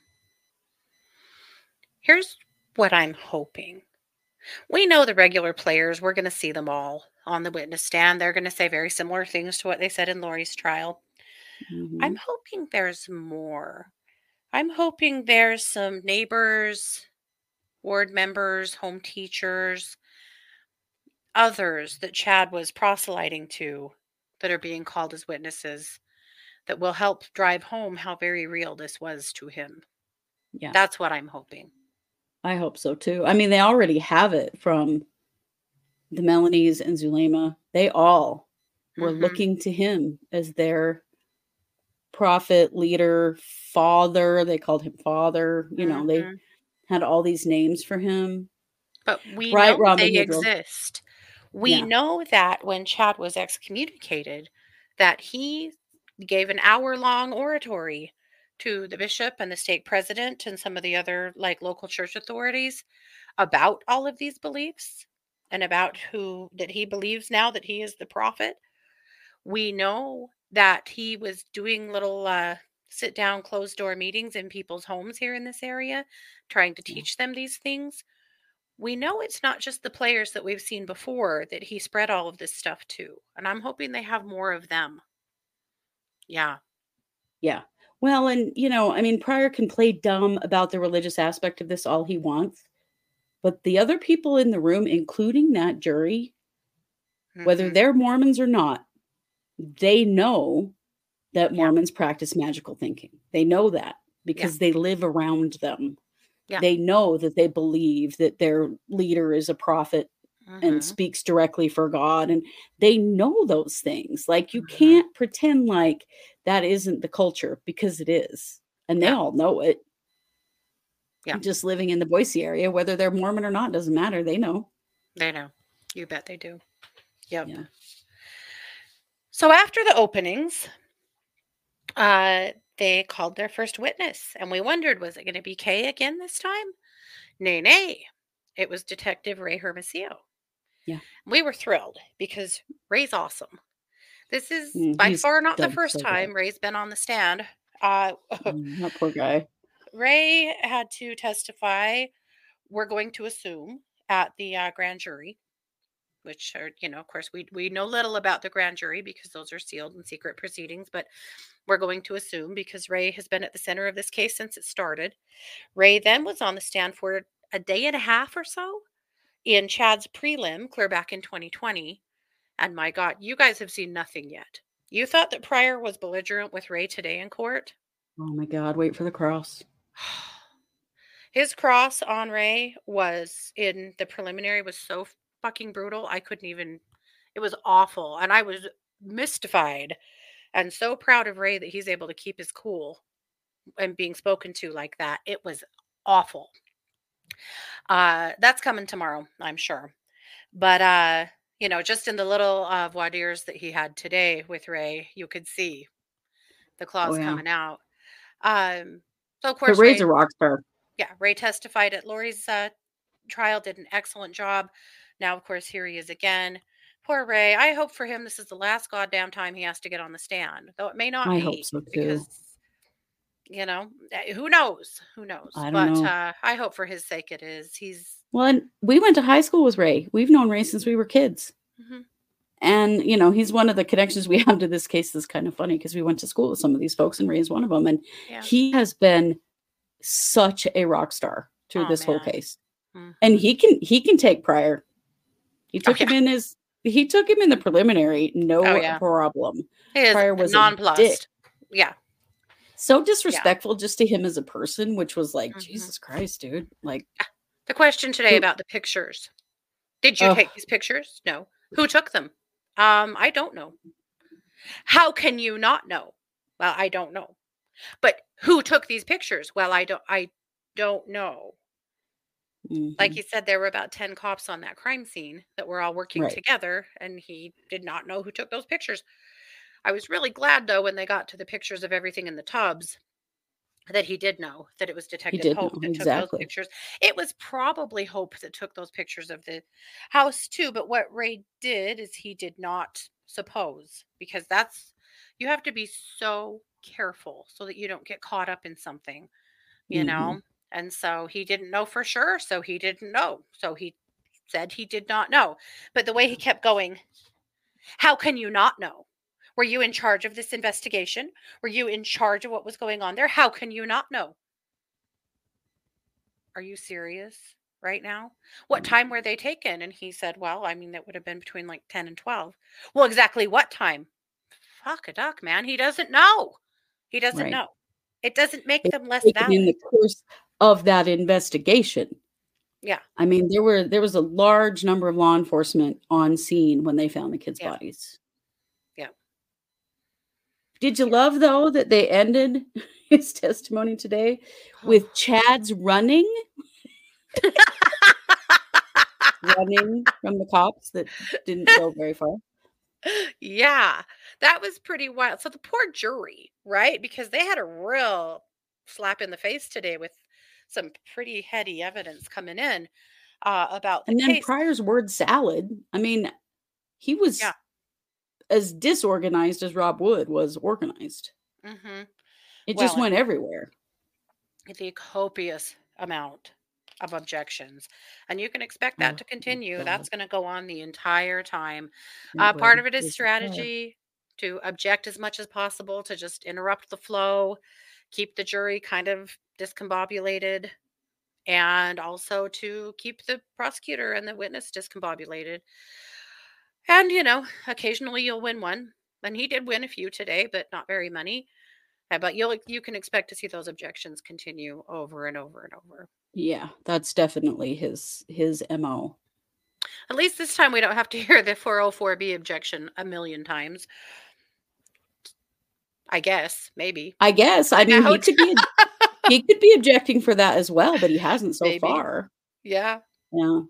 Here's what I'm hoping. We know the regular players, we're going to see them all on the witness stand. They're going to say very similar things to what they said in Lori's trial. Mhm. I'm hoping there's more. I'm hoping there's some neighbors, ward members, home teachers, others that Chad was proselyting to that are being called as witnesses that will help drive home how very real this was to him. Yeah, That's what I'm hoping. I hope so too. I mean, they already have it from the Melanies and Zulema. They all were Mhm. looking to him as their prophet, leader, father. They called him father. They Mhm. had all these names for him. But we Right, know Robin they Woodrow. exist. We Yeah. know that when Chad was excommunicated, that he gave an hour-long oratory to the bishop and the stake president and some of the other local church authorities about all of these beliefs and about that he believes now that he is the prophet. We know that he was doing little sit down closed door meetings in people's homes here in this area, trying to teach them these things. We know it's not just the players that we've seen before that he spread all of this stuff to. And I'm hoping they have more of them. Yeah. Yeah. Well, and I mean, Pryor can play dumb about the religious aspect of this all he wants, but the other people in the room, including that jury, whether Mhm. they're Mormons or not, they know that Yeah. Mormons practice magical thinking. They know that because they live around them. Yeah. They know that they believe that their leader is a prophet and Mhm. speaks directly for God. And they know those things. Like, you Mhm. can't pretend like that isn't the culture, because it is. And they Yeah. all know it. Yeah. Just living in the Boise area, whether they're Mormon or not, doesn't matter. They know. They know. You bet they do. Yep. Yeah. So after the openings, they called their first witness, and we wondered, was it going to be Kay again this time? Nay. It was Detective Ray Hermosillo. Yeah. We were thrilled because Ray's awesome. This is Mm, by he's far not the done first so time good. Ray's been on the stand. That poor guy. Ray had to testify, we're going to assume, at the grand jury, which are, of course, we know little about the grand jury because those are sealed and secret proceedings, but we're going to assume because Ray has been at the center of this case since it started. Ray then was on the stand for a day and a half or so in Chad's prelim, clear back in 2020. And my God, you guys have seen nothing yet. You thought that Pryor was belligerent with Ray today in court? Oh my God, wait for the cross. His cross on Ray was in the preliminary was so fucking brutal. I couldn't even, it was awful. And I was mystified and so proud of Ray that he's able to keep his cool and being spoken to like that. It was awful. That's coming tomorrow, I'm sure. But you know, just in the little voir dires that he had today with Ray, you could see the claws yeah. coming out. So of But course, Ray's Ray, a rock star. yeah, Ray testified at Lori's trial, did an excellent job. Now, of course, here he is again. Poor Ray. I hope for him this is the last goddamn time he has to get on the stand, though it may not I be. hope so too. Because, you know, who knows? Who knows? I don't But know. I hope for his sake it is. He's Well, and we went to high school with Ray. We've known Ray since we were kids. mhm. And, you know, he's one of the connections we have to this case that's kind of funny because we went to school with some of these folks and Ray's one of them. And Yeah. he has been such a rock star through Oh, this whole man. case. Mhm. And he can take Pryor. He took him in the preliminary, no Oh, yeah. problem. He is Pryor was a dick. nonplussed. Yeah. So disrespectful just to him as a person, which was like, Mhm. Jesus Christ, dude. Like, The question today Who- about the pictures. Did you Ugh. take these pictures? No. Who took them? I don't know. How can you not know? Well, I don't know. But who took these pictures? Well, I don't know. Like mhm. you said, there were about 10 cops on that crime scene that were all working Right. together, and he did not know who took those pictures. I was really glad, though, when they got to the pictures of everything in the tubs, that he did know that it was Detective did Hope know, that took exactly. those pictures. It was probably Hope that took those pictures of the house too, but what Ray did is he did not suppose, because that's, you have to be so careful so that you don't get caught up in something, you Mhm. know? And so he didn't know for sure, so he didn't know. So he said he did not know. But the way he kept going, how can you not know? Were you in charge of this investigation? Were you in charge of what was going on there? How can you not know? Are you serious right now? What time were they taken? And he said, well, I mean, that would have been between like 10 and 12. Well, exactly what time? Fuck a duck, man. He doesn't know. He doesn't Right. know. It doesn't make It them less was taken in the valid. course of that investigation. Yeah. I mean, there was a large number of law enforcement on scene when they found the kids' Yeah. bodies. Yeah. Did you love, though, that they ended his testimony today with Chad's running from the cops that didn't go very far? Yeah, that was pretty wild. So the poor jury, right? Because they had a real slap in the face today with some pretty heady evidence coming in about the And then case. Pryor's word salad. I mean, he was Yeah. as disorganized as Rob Wood was organized. Mm-hmm. It Well, just went everywhere. the copious amount of objections, and you can expect that Oh, to continue. God. That's going to go on the entire time. It Part will. of it is Yes, it will. strategy, to object as much as possible, to just interrupt the flow, keep the jury kind of discombobulated, and also to keep the prosecutor and the witness discombobulated. And, you know, occasionally you'll win one. And he did win a few today, but not very many. But you can expect to see those objections continue over and over and over. Yeah, that's definitely his MO. At least this time we don't have to hear the 404B objection a million times. I guess, maybe. I guess. I mean, he could be objecting for that as well, but he hasn't so Maybe. far. Yeah. Yeah.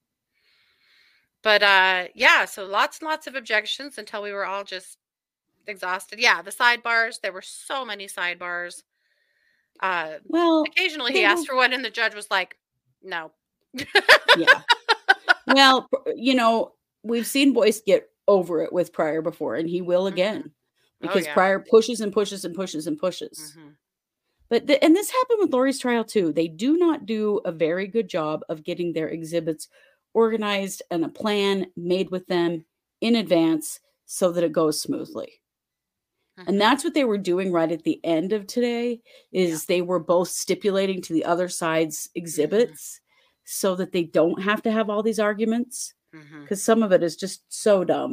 But yeah, so lots and lots of objections until we were all just exhausted. Yeah, the sidebars, there were so many sidebars. Well, Occasionally he asked for one and the judge was like, no. Yeah. Well, you know, we've seen Boyce get over it with Pryor before, and he will again. Because yeah. Pryor pushes and pushes and pushes and pushes. Mhm. But and this happened with Lori's trial too. They do not do a very good job of getting their exhibits organized and a plan made with them in advance so that it goes smoothly. Mhm. And that's what they were doing right at the end of today, is they were both stipulating to the other side's exhibits so that they don't have to have all these arguments. Mhm. Because some of it is just so dumb.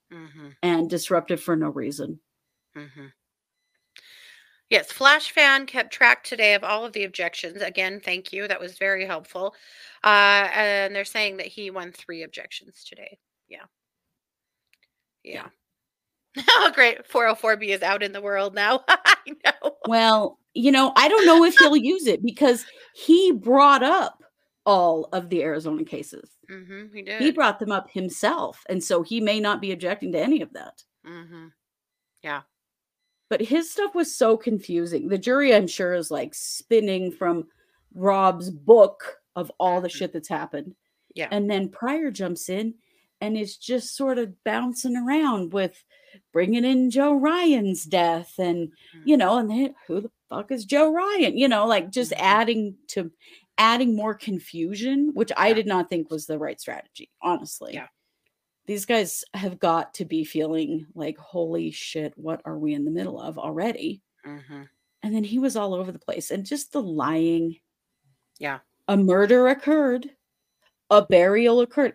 Mm-hmm. and disruptive for no reason. Mm-hmm. Yes, Flash Fan kept track today of all of the objections. Again, thank you. That was very helpful. And they're saying that he won 3 objections today. Yeah. Yeah. Oh, great. 404B is out in the world now. I know. Well, I don't know if he'll use it because he brought up all of the Arizona cases. Mm-hmm. He He did. brought them up himself, and so he may not be objecting to any of that. Mm-hmm. Yeah. But his stuff was so confusing. The jury, I'm sure, is like spinning from Rob's book of all the shit that's happened. Yeah. And then Pryor jumps in and is just sort of bouncing around with bringing in Joe Ryan's death and, and then who the fuck is Joe Ryan? Like just Mhm. adding more confusion, which I Yeah. did not think was the right strategy, honestly. Yeah. These guys have got to be feeling like, holy shit, what are we in the middle of already? Mm-hmm. And then he was all over the place. And just the lying. Yeah. A murder occurred. A burial occurred.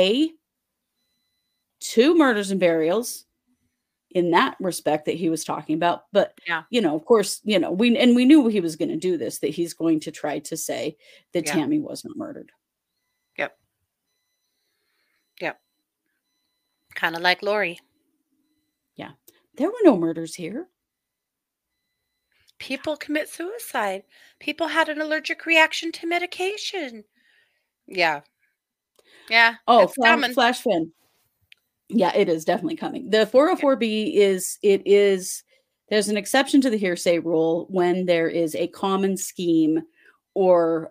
2 murders and burials in that respect that he was talking about. But, Yeah. of course, we knew he was going to do this, that he's going to try to say that Yeah. Tammy was not murdered. Yep. Yep. Kind of like Lori. Yeah. There were no murders here. People commit suicide. People had an allergic reaction to medication. Yeah. Yeah. Oh, It's coming. Flash Fan. Yeah, it is definitely coming. The 404B there's an exception to the hearsay rule when there is a common scheme or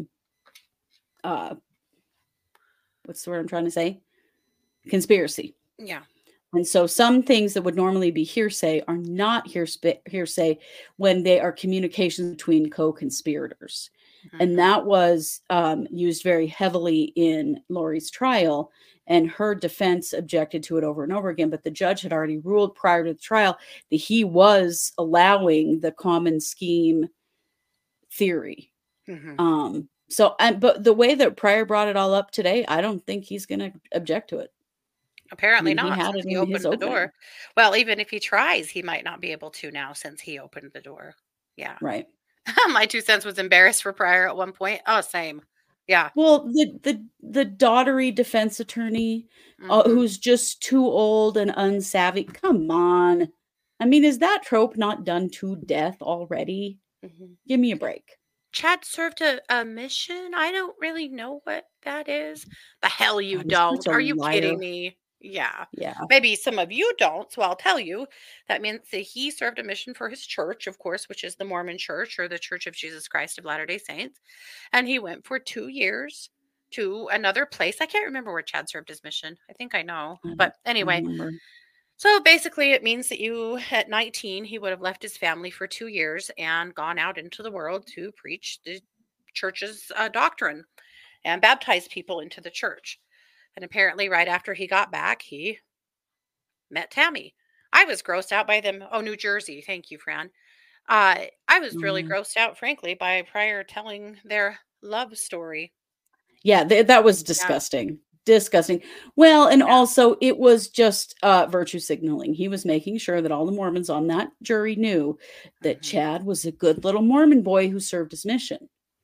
what's the word I'm trying to say? Conspiracy. Yeah. And so some things that would normally be hearsay are not hearsay when they are communications between co-conspirators. Mm-hmm. And that was used very heavily in Lori's trial. And her defense objected to it over and over again. But the judge had already ruled prior to the trial that he was allowing the common scheme theory. Mm-hmm. But the way that Pryor brought it all up today, I don't think he's going to object to it. Apparently He not, had since it he in his opened the opening. door. Well, even if he tries, he might not be able to now since he opened the door. Yeah. Right. My 2 cents was embarrassed for Pryor at one point. Oh, same. Yeah. Well, the daughtery defense attorney who's just too old and unsavvy. Come on. I mean, is that trope not done to death already? Mm-hmm. Give me a break. Chad served a mission. I don't really know what that is. The hell you don't. Are you kidding me? Yeah. Yeah. Maybe some of you don't, so I'll tell you. That means that he served a mission for his church, of course, which is the Mormon Church or the Church of Jesus Christ of Latter-day Saints. And he went for 2 years to another place. I can't remember where Chad served his mission. I think I know. But anyway, so basically it means that at 19, he would have left his family for 2 years and gone out into the world to preach the church's doctrine and baptize people into the church. And apparently right after he got back, he met Tammy. I was grossed out by them. Oh, New Jersey. Thank you, Fran. I was really grossed out, frankly, by Pryor telling their love story. Yeah, that was disgusting. Disgusting. Well, and also it was just virtue signaling. He was making sure that all the Mormons on that jury knew that Chad was a good little Mormon boy who served his mission.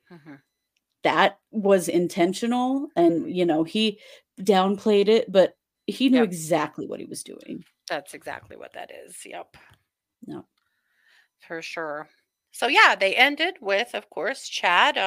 That was intentional, and he downplayed it, but he knew exactly what he was doing. That's exactly what that is. Yep. No. For sure. So yeah, they ended with, of course, Chad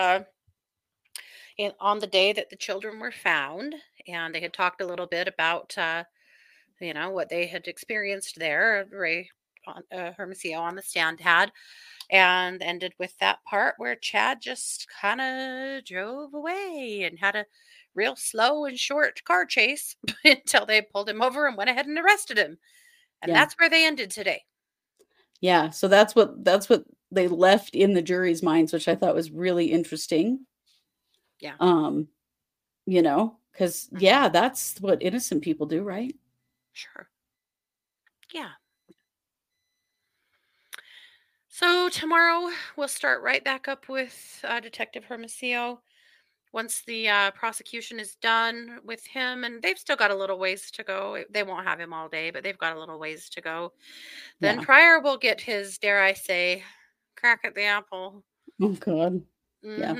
on the day that the children were found, and they had talked a little bit about what they had experienced there. Ray Hermosillo on the stand had, and ended with that part where Chad just kind of drove away and had a real slow and short car chase until they pulled him over and went ahead and arrested him. And that's where they ended today. Yeah, so that's what they left in the jury's minds, which I thought was really interesting. Yeah. Because that's what innocent people do, right? Sure. Yeah. So tomorrow we'll start right back up with Detective Hermosillo. once the prosecution is done with him, and they've still got a little ways to go. They won't have him all day, but they've got a little ways to go. Then Yeah. Pryor will get his, dare I say, crack at the apple. Oh God. Yeah.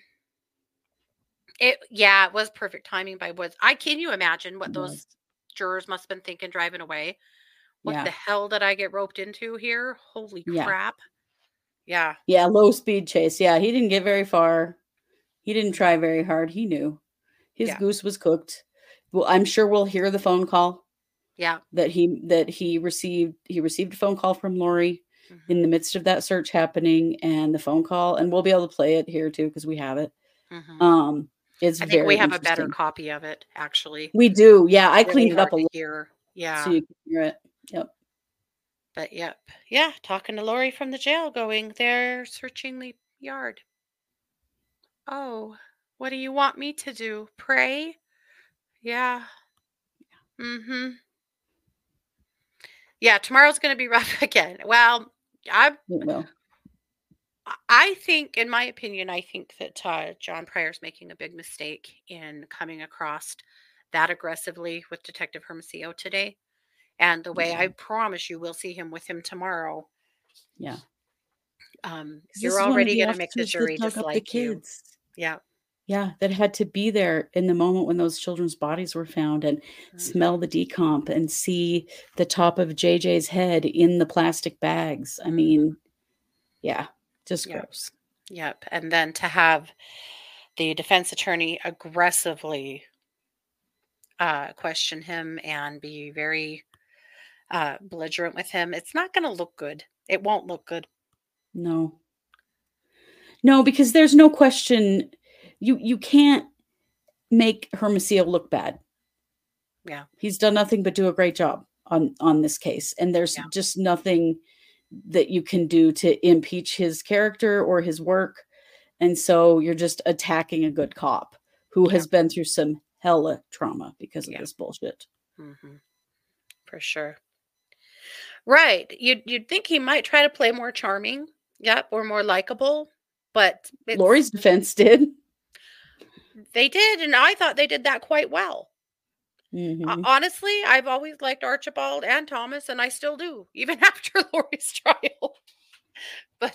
It was perfect timing by Woods. Can you imagine what It those was. jurors must have been thinking driving away? What Yeah. the hell did I get roped into here? Holy Yeah. crap. Yeah. Yeah. Low speed chase. Yeah. He didn't get very far. He didn't try very hard. He knew his Yeah. goose was cooked. Well, I'm sure we'll hear the phone call Yeah. that he received. He received a phone call from Lori Mm-hmm. in the midst of that search happening, and the phone call, and we'll be able to play it here too because we have it. Mm-hmm. It's I think we very have a better interesting. copy of it, actually. We do. Yeah, I Really cleaned it hard up a to lot hear. so Yeah. you can hear it. Yep. But yep. Yeah. Talking to Lori from the jail going, they're searching the yard. Oh, what do you want me to do? Pray? Yeah. Mm-hmm. Yeah, tomorrow's going to be rough again. Well, It will. I think, in my opinion, I think that John Pryor's making a big mistake in coming across that aggressively with Detective Hermosillo today. And the way I promise you we'll see him with him tomorrow. Yeah. This You're is one of already the going to make the officers jury that dug up the dislike you. kids. Yeah. Yeah, that had to be there in the moment when those children's bodies were found and smell the decomp and see the top of JJ's head in the plastic bags. I mean, yeah, just Yep. gross. Yep. And then to have the defense attorney aggressively question him and be very belligerent with him, it's not going to look good. It won't look good. No. No, because there's no question. You can't make Hermosillo look bad. Yeah. He's done nothing but do a great job on this case. And there's just nothing that you can do to impeach his character or his work. And so you're just attacking a good cop who has been through some hella trauma because of this bullshit. Mm-hmm. For sure. Right. You'd think he might try to play more charming. Yep. Or more likable. But Lori's defense did. They did. And I thought they did that quite well. Mm-hmm. Honestly, I've always liked Archibald and Thomas, and I still do, even after Lori's trial. But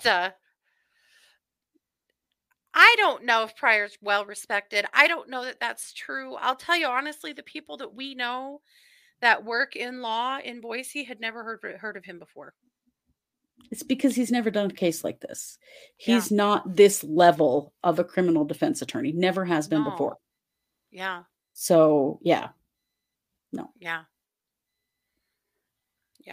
I don't know if Pryor's well respected. I don't know that that's true. I'll tell you honestly, the people that we know that work in law in Boise had never heard of him before. It's because he's never done a case like this. He's not this level of a criminal defense attorney. Never has been before. Yeah. So, yeah. No. Yeah. Yeah.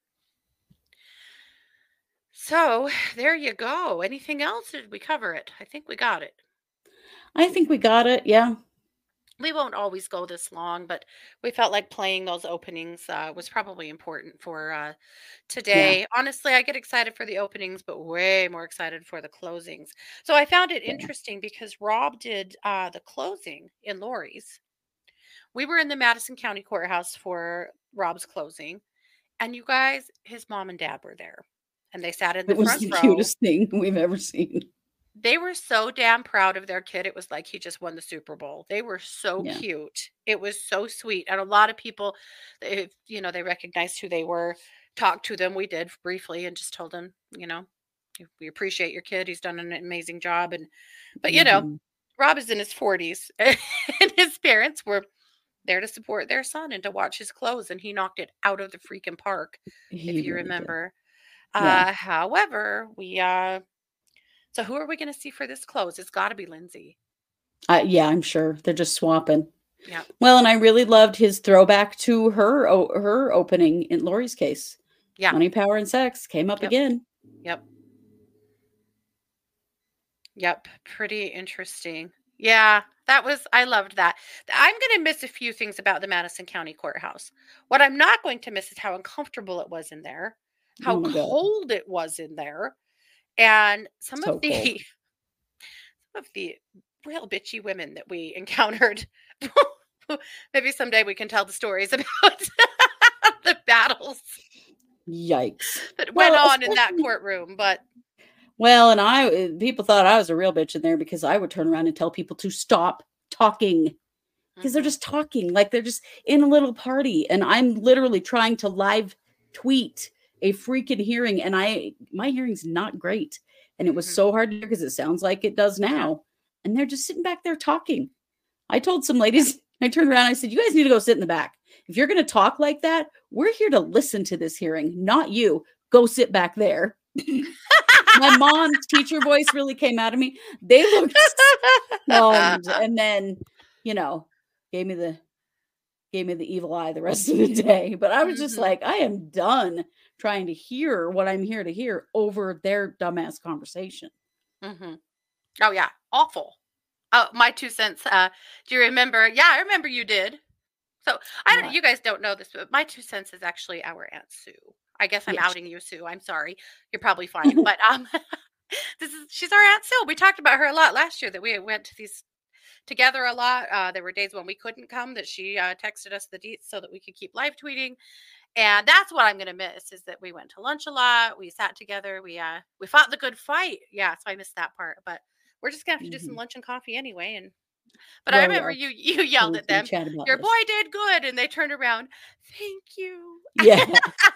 So, there you go. Anything else? Or did we cover it? I think we got it. I think we got it. Yeah. We won't always go this long, but we felt like playing those openings was probably important for today. Yeah. Honestly, I get excited for the openings, but way more excited for the closings. So I found it interesting because Rob did the closing in Lori's. We were in the Madison County Courthouse for Rob's closing, and you guys, his mom and dad were there, and they sat in the front row. It was the cutest thing we've ever seen. They were so damn proud of their kid. It was like he just won the Super Bowl. They were so cute. It was so sweet. And a lot of people, if they recognized who they were, talked to them. We did briefly and just told them, we appreciate your kid. He's done an amazing job. But Rob is in his 40s and his parents were there to support their son and to watch his close. And he knocked it out of the freaking park, if you remember. However, so who are we going to see for this close? It's got to be Lindsay. Yeah, I'm sure. They're just swapping. Yeah. Well, and I really loved his throwback to her opening in Lori's case. Yeah. Money, Power, and Sex came up again. Yep. Pretty interesting. Yeah, I loved that. I'm going to miss a few things about the Madison County Courthouse. What I'm not going to miss is how uncomfortable it was in there, how cold it was in there. And some of the real bitchy women that we encountered. Maybe someday we can tell the stories about the battles. Yikes. That went on in that courtroom. But Well, and people thought I was a real bitch in there because I would turn around and tell people to stop talking because they're Mhm. just talking like they're just in a little party, and I'm literally trying to live tweet a freaking hearing, and my hearing's not great, and it was Mhm. so hard to hear because it sounds like it does Yeah. now, and they're just sitting back there talking. I told some Yeah. ladies, I turned around, I said, "You guys need to go sit in the back. If you're going to talk like that, we're here to listen to this hearing, not you. Go sit back there." My mom's teacher voice really came out of me. They looked stunned, and then, you know, gave me the evil eye the rest of the day. But I was just Mhm. like, I am done trying to hear what I'm here to hear over their dumbass conversation. Mhm. Oh yeah, awful. Oh, my 2 cents. Do you remember? Yeah, I remember you did. So I don't. What? You guys don't know this, but my 2 cents is actually our Aunt Sue. I guess I'm Yes. outing you, Sue. I'm sorry. You're probably fine, but she's our Aunt Sue. We talked about her a lot last year. That we went to these together a lot. There were days when we couldn't come. That she texted us the deets so that we could keep live tweeting. And that's what I'm gonna miss is that we went to lunch a lot. We sat together. We fought the good fight. Yeah, so I missed that part. But we're just gonna have to do some Mhm. lunch and coffee anyway. And but I Well, remember yeah, you so yelled we at can them. chat about Your boy this. did good, and they turned around. Thank you. Yeah.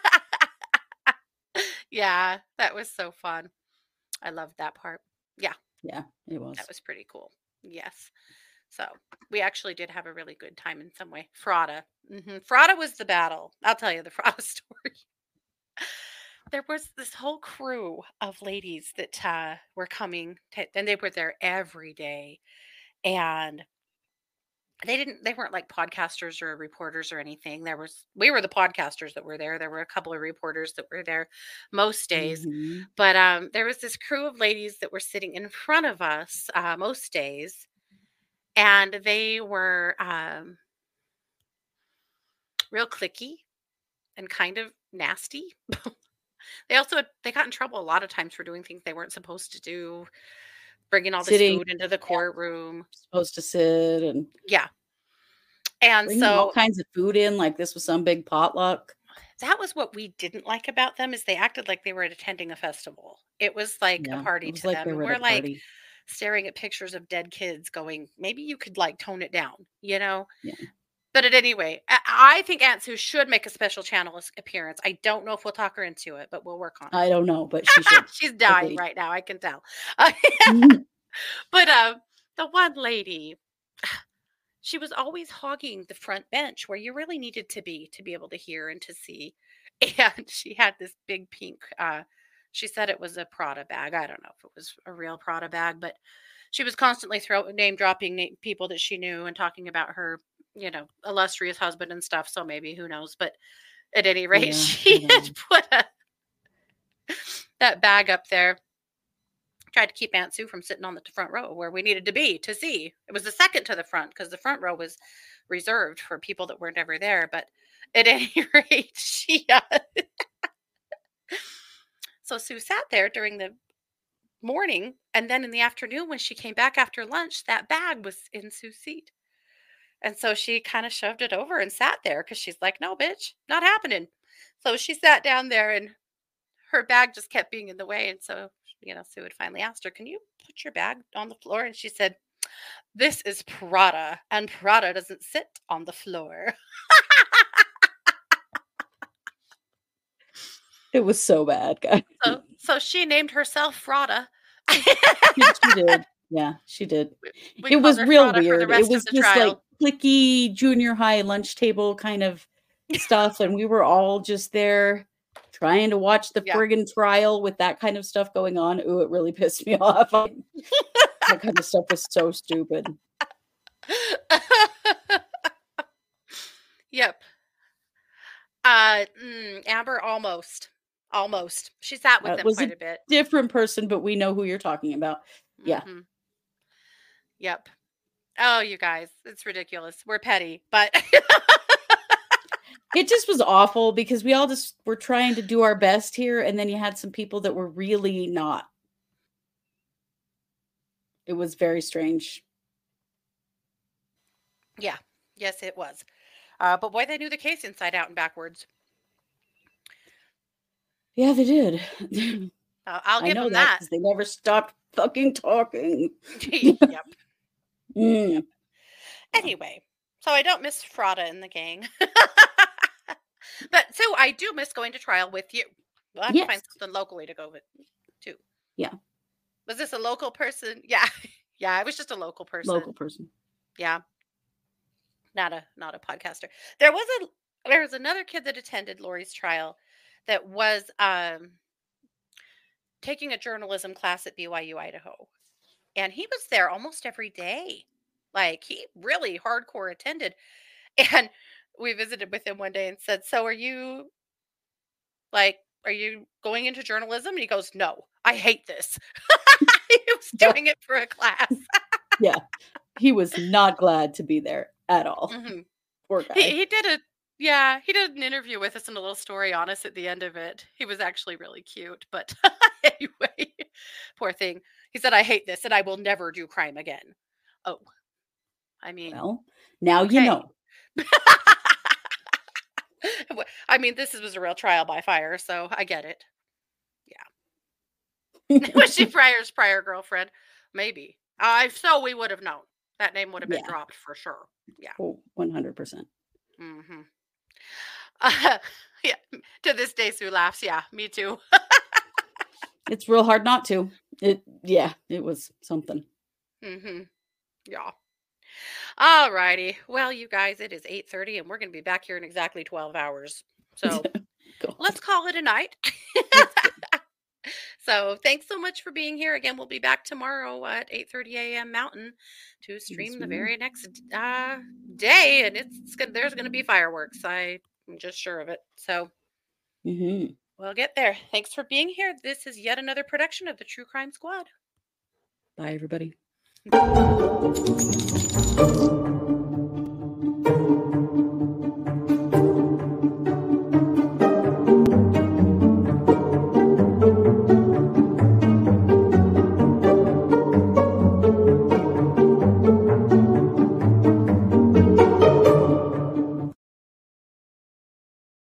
Yeah, that was so fun. I loved that part. Yeah, Yeah, it that was. was pretty cool. Yes. So we actually did have a really good time in some way. Frada. Frada was the battle. I'll tell you the Frada story. There was this whole crew of ladies that were coming, and they were there every day. And they weren't like podcasters or reporters or anything. We were the podcasters that were there. There were a couple of reporters that were there most days. Mhm. But there was this crew of ladies that were sitting in front of us most days, and they were real clicky and kind of nasty. They got in trouble a lot of times for doing things they weren't supposed to do, bringing all this Sitting, food into the yeah, courtroom. supposed to sit and Yeah. And bringing all so kinds of food in like this was some big potluck. that was what we didn't like about them is they acted like they were attending a festival. It was like a Yeah, it party was to like them, they and were at a we're like party. staring at pictures of dead kids going, "Maybe you could, like, tone it down," you know? Yeah. But at any rate, I think Aunt Sue should make a special channel appearance. I don't know if we'll talk her into it, but we'll work on it. I don't know, but she should. She's dying Agreed. right now, I can tell. Mhm. But, the one lady, she was always hogging the front bench where you really needed to be able to hear and to see. And she had this big pink, she said it was a Prada bag. I don't know if it was a real Prada bag, but she was constantly name dropping people that she knew and talking about her, illustrious husband and stuff. So maybe who knows? But at any rate, Yeah, I she don't had know. put that bag up there. Tried to keep Aunt Sue from sitting on the front row where we needed to be to see. It was the second to the front because the front row was reserved for people that were never there. But at any rate, so Sue sat there during the morning, and then in the afternoon when she came back after lunch, that bag was in Sue's seat. And so she kind of shoved it over and sat there because she's like, "No, bitch, not happening." So she sat down there, and her bag just kept being in the way. And so, Sue had finally asked her, "Can you put your bag on the floor?" And she said, "This is Prada, and Prada doesn't sit on the floor." It was so bad, guys. So she named herself Frada. She did. Yeah, she did. We It called was her real Frada for the weird. It rest was of the this like trial. clicky junior high lunch table kind of stuff, and we were all just there trying to watch the Yeah. friggin' trial with that kind of stuff going on. Ooh, it really pissed me off. That kind of stuff was so stupid. Yep. Amber almost. Almost. She sat with That them was quite a a bit. different person, but we know who you're talking about. Yeah. Mhm. Yep. Oh, you guys, it's ridiculous. We're petty, but It just was awful because we all just were trying to do our best here, and then you had some people that were really not. It was very strange. yeah. Yes, it was. But boy, they knew the case inside out and backwards. Yeah, they did. I'll I give know them that that. because they never stopped fucking talking. Yep. Mm. Anyway, so I don't miss Frada and the gang. But so I do miss going to trial with you. We'll have to find Yes. something locally to go with too. Yeah. Was this a local person? Yeah. Yeah, it was just a local person. Local person. Yeah. Not a podcaster. There was another kid that attended Lori's trial that was taking a journalism class at BYU Idaho. And he was there almost every day. Like he really hardcore attended. And we visited with him one day and said, "So are you going into journalism?" And he goes, "No, I hate this." He was doing it for a class. Yeah. He was not glad to be there at all. Mhm. Poor guy. He did an interview with us and a little story on us at the end of it. He was actually really cute, but anyway, poor thing. He said, "I hate this and I will never do crime again." Oh, I mean, Well, now you okay. know. I mean, this was a real trial by fire, so I get it. Yeah. Was she Pryor's prior girlfriend? Maybe. If so, we would have known. That name would have been Yeah. dropped for sure. Yeah. Oh, 100%. Mm-hmm. Yeah. To this day, Sue laughs. Yeah, me too. It's real hard not to. It was something. Mm-hmm. Yeah. All righty. Well, you guys, it is 8:30 and we're going to be back here in exactly 12 hours. So God. let's call it a night. So thanks so much for being here. Again, we'll be back tomorrow at 8:30 a.m. Mountain to stream the very next day. And there's going to be fireworks. I'm just sure of it. So we'll get there. Thanks for being here. This is yet another production of the True Crime Squad. Bye, everybody.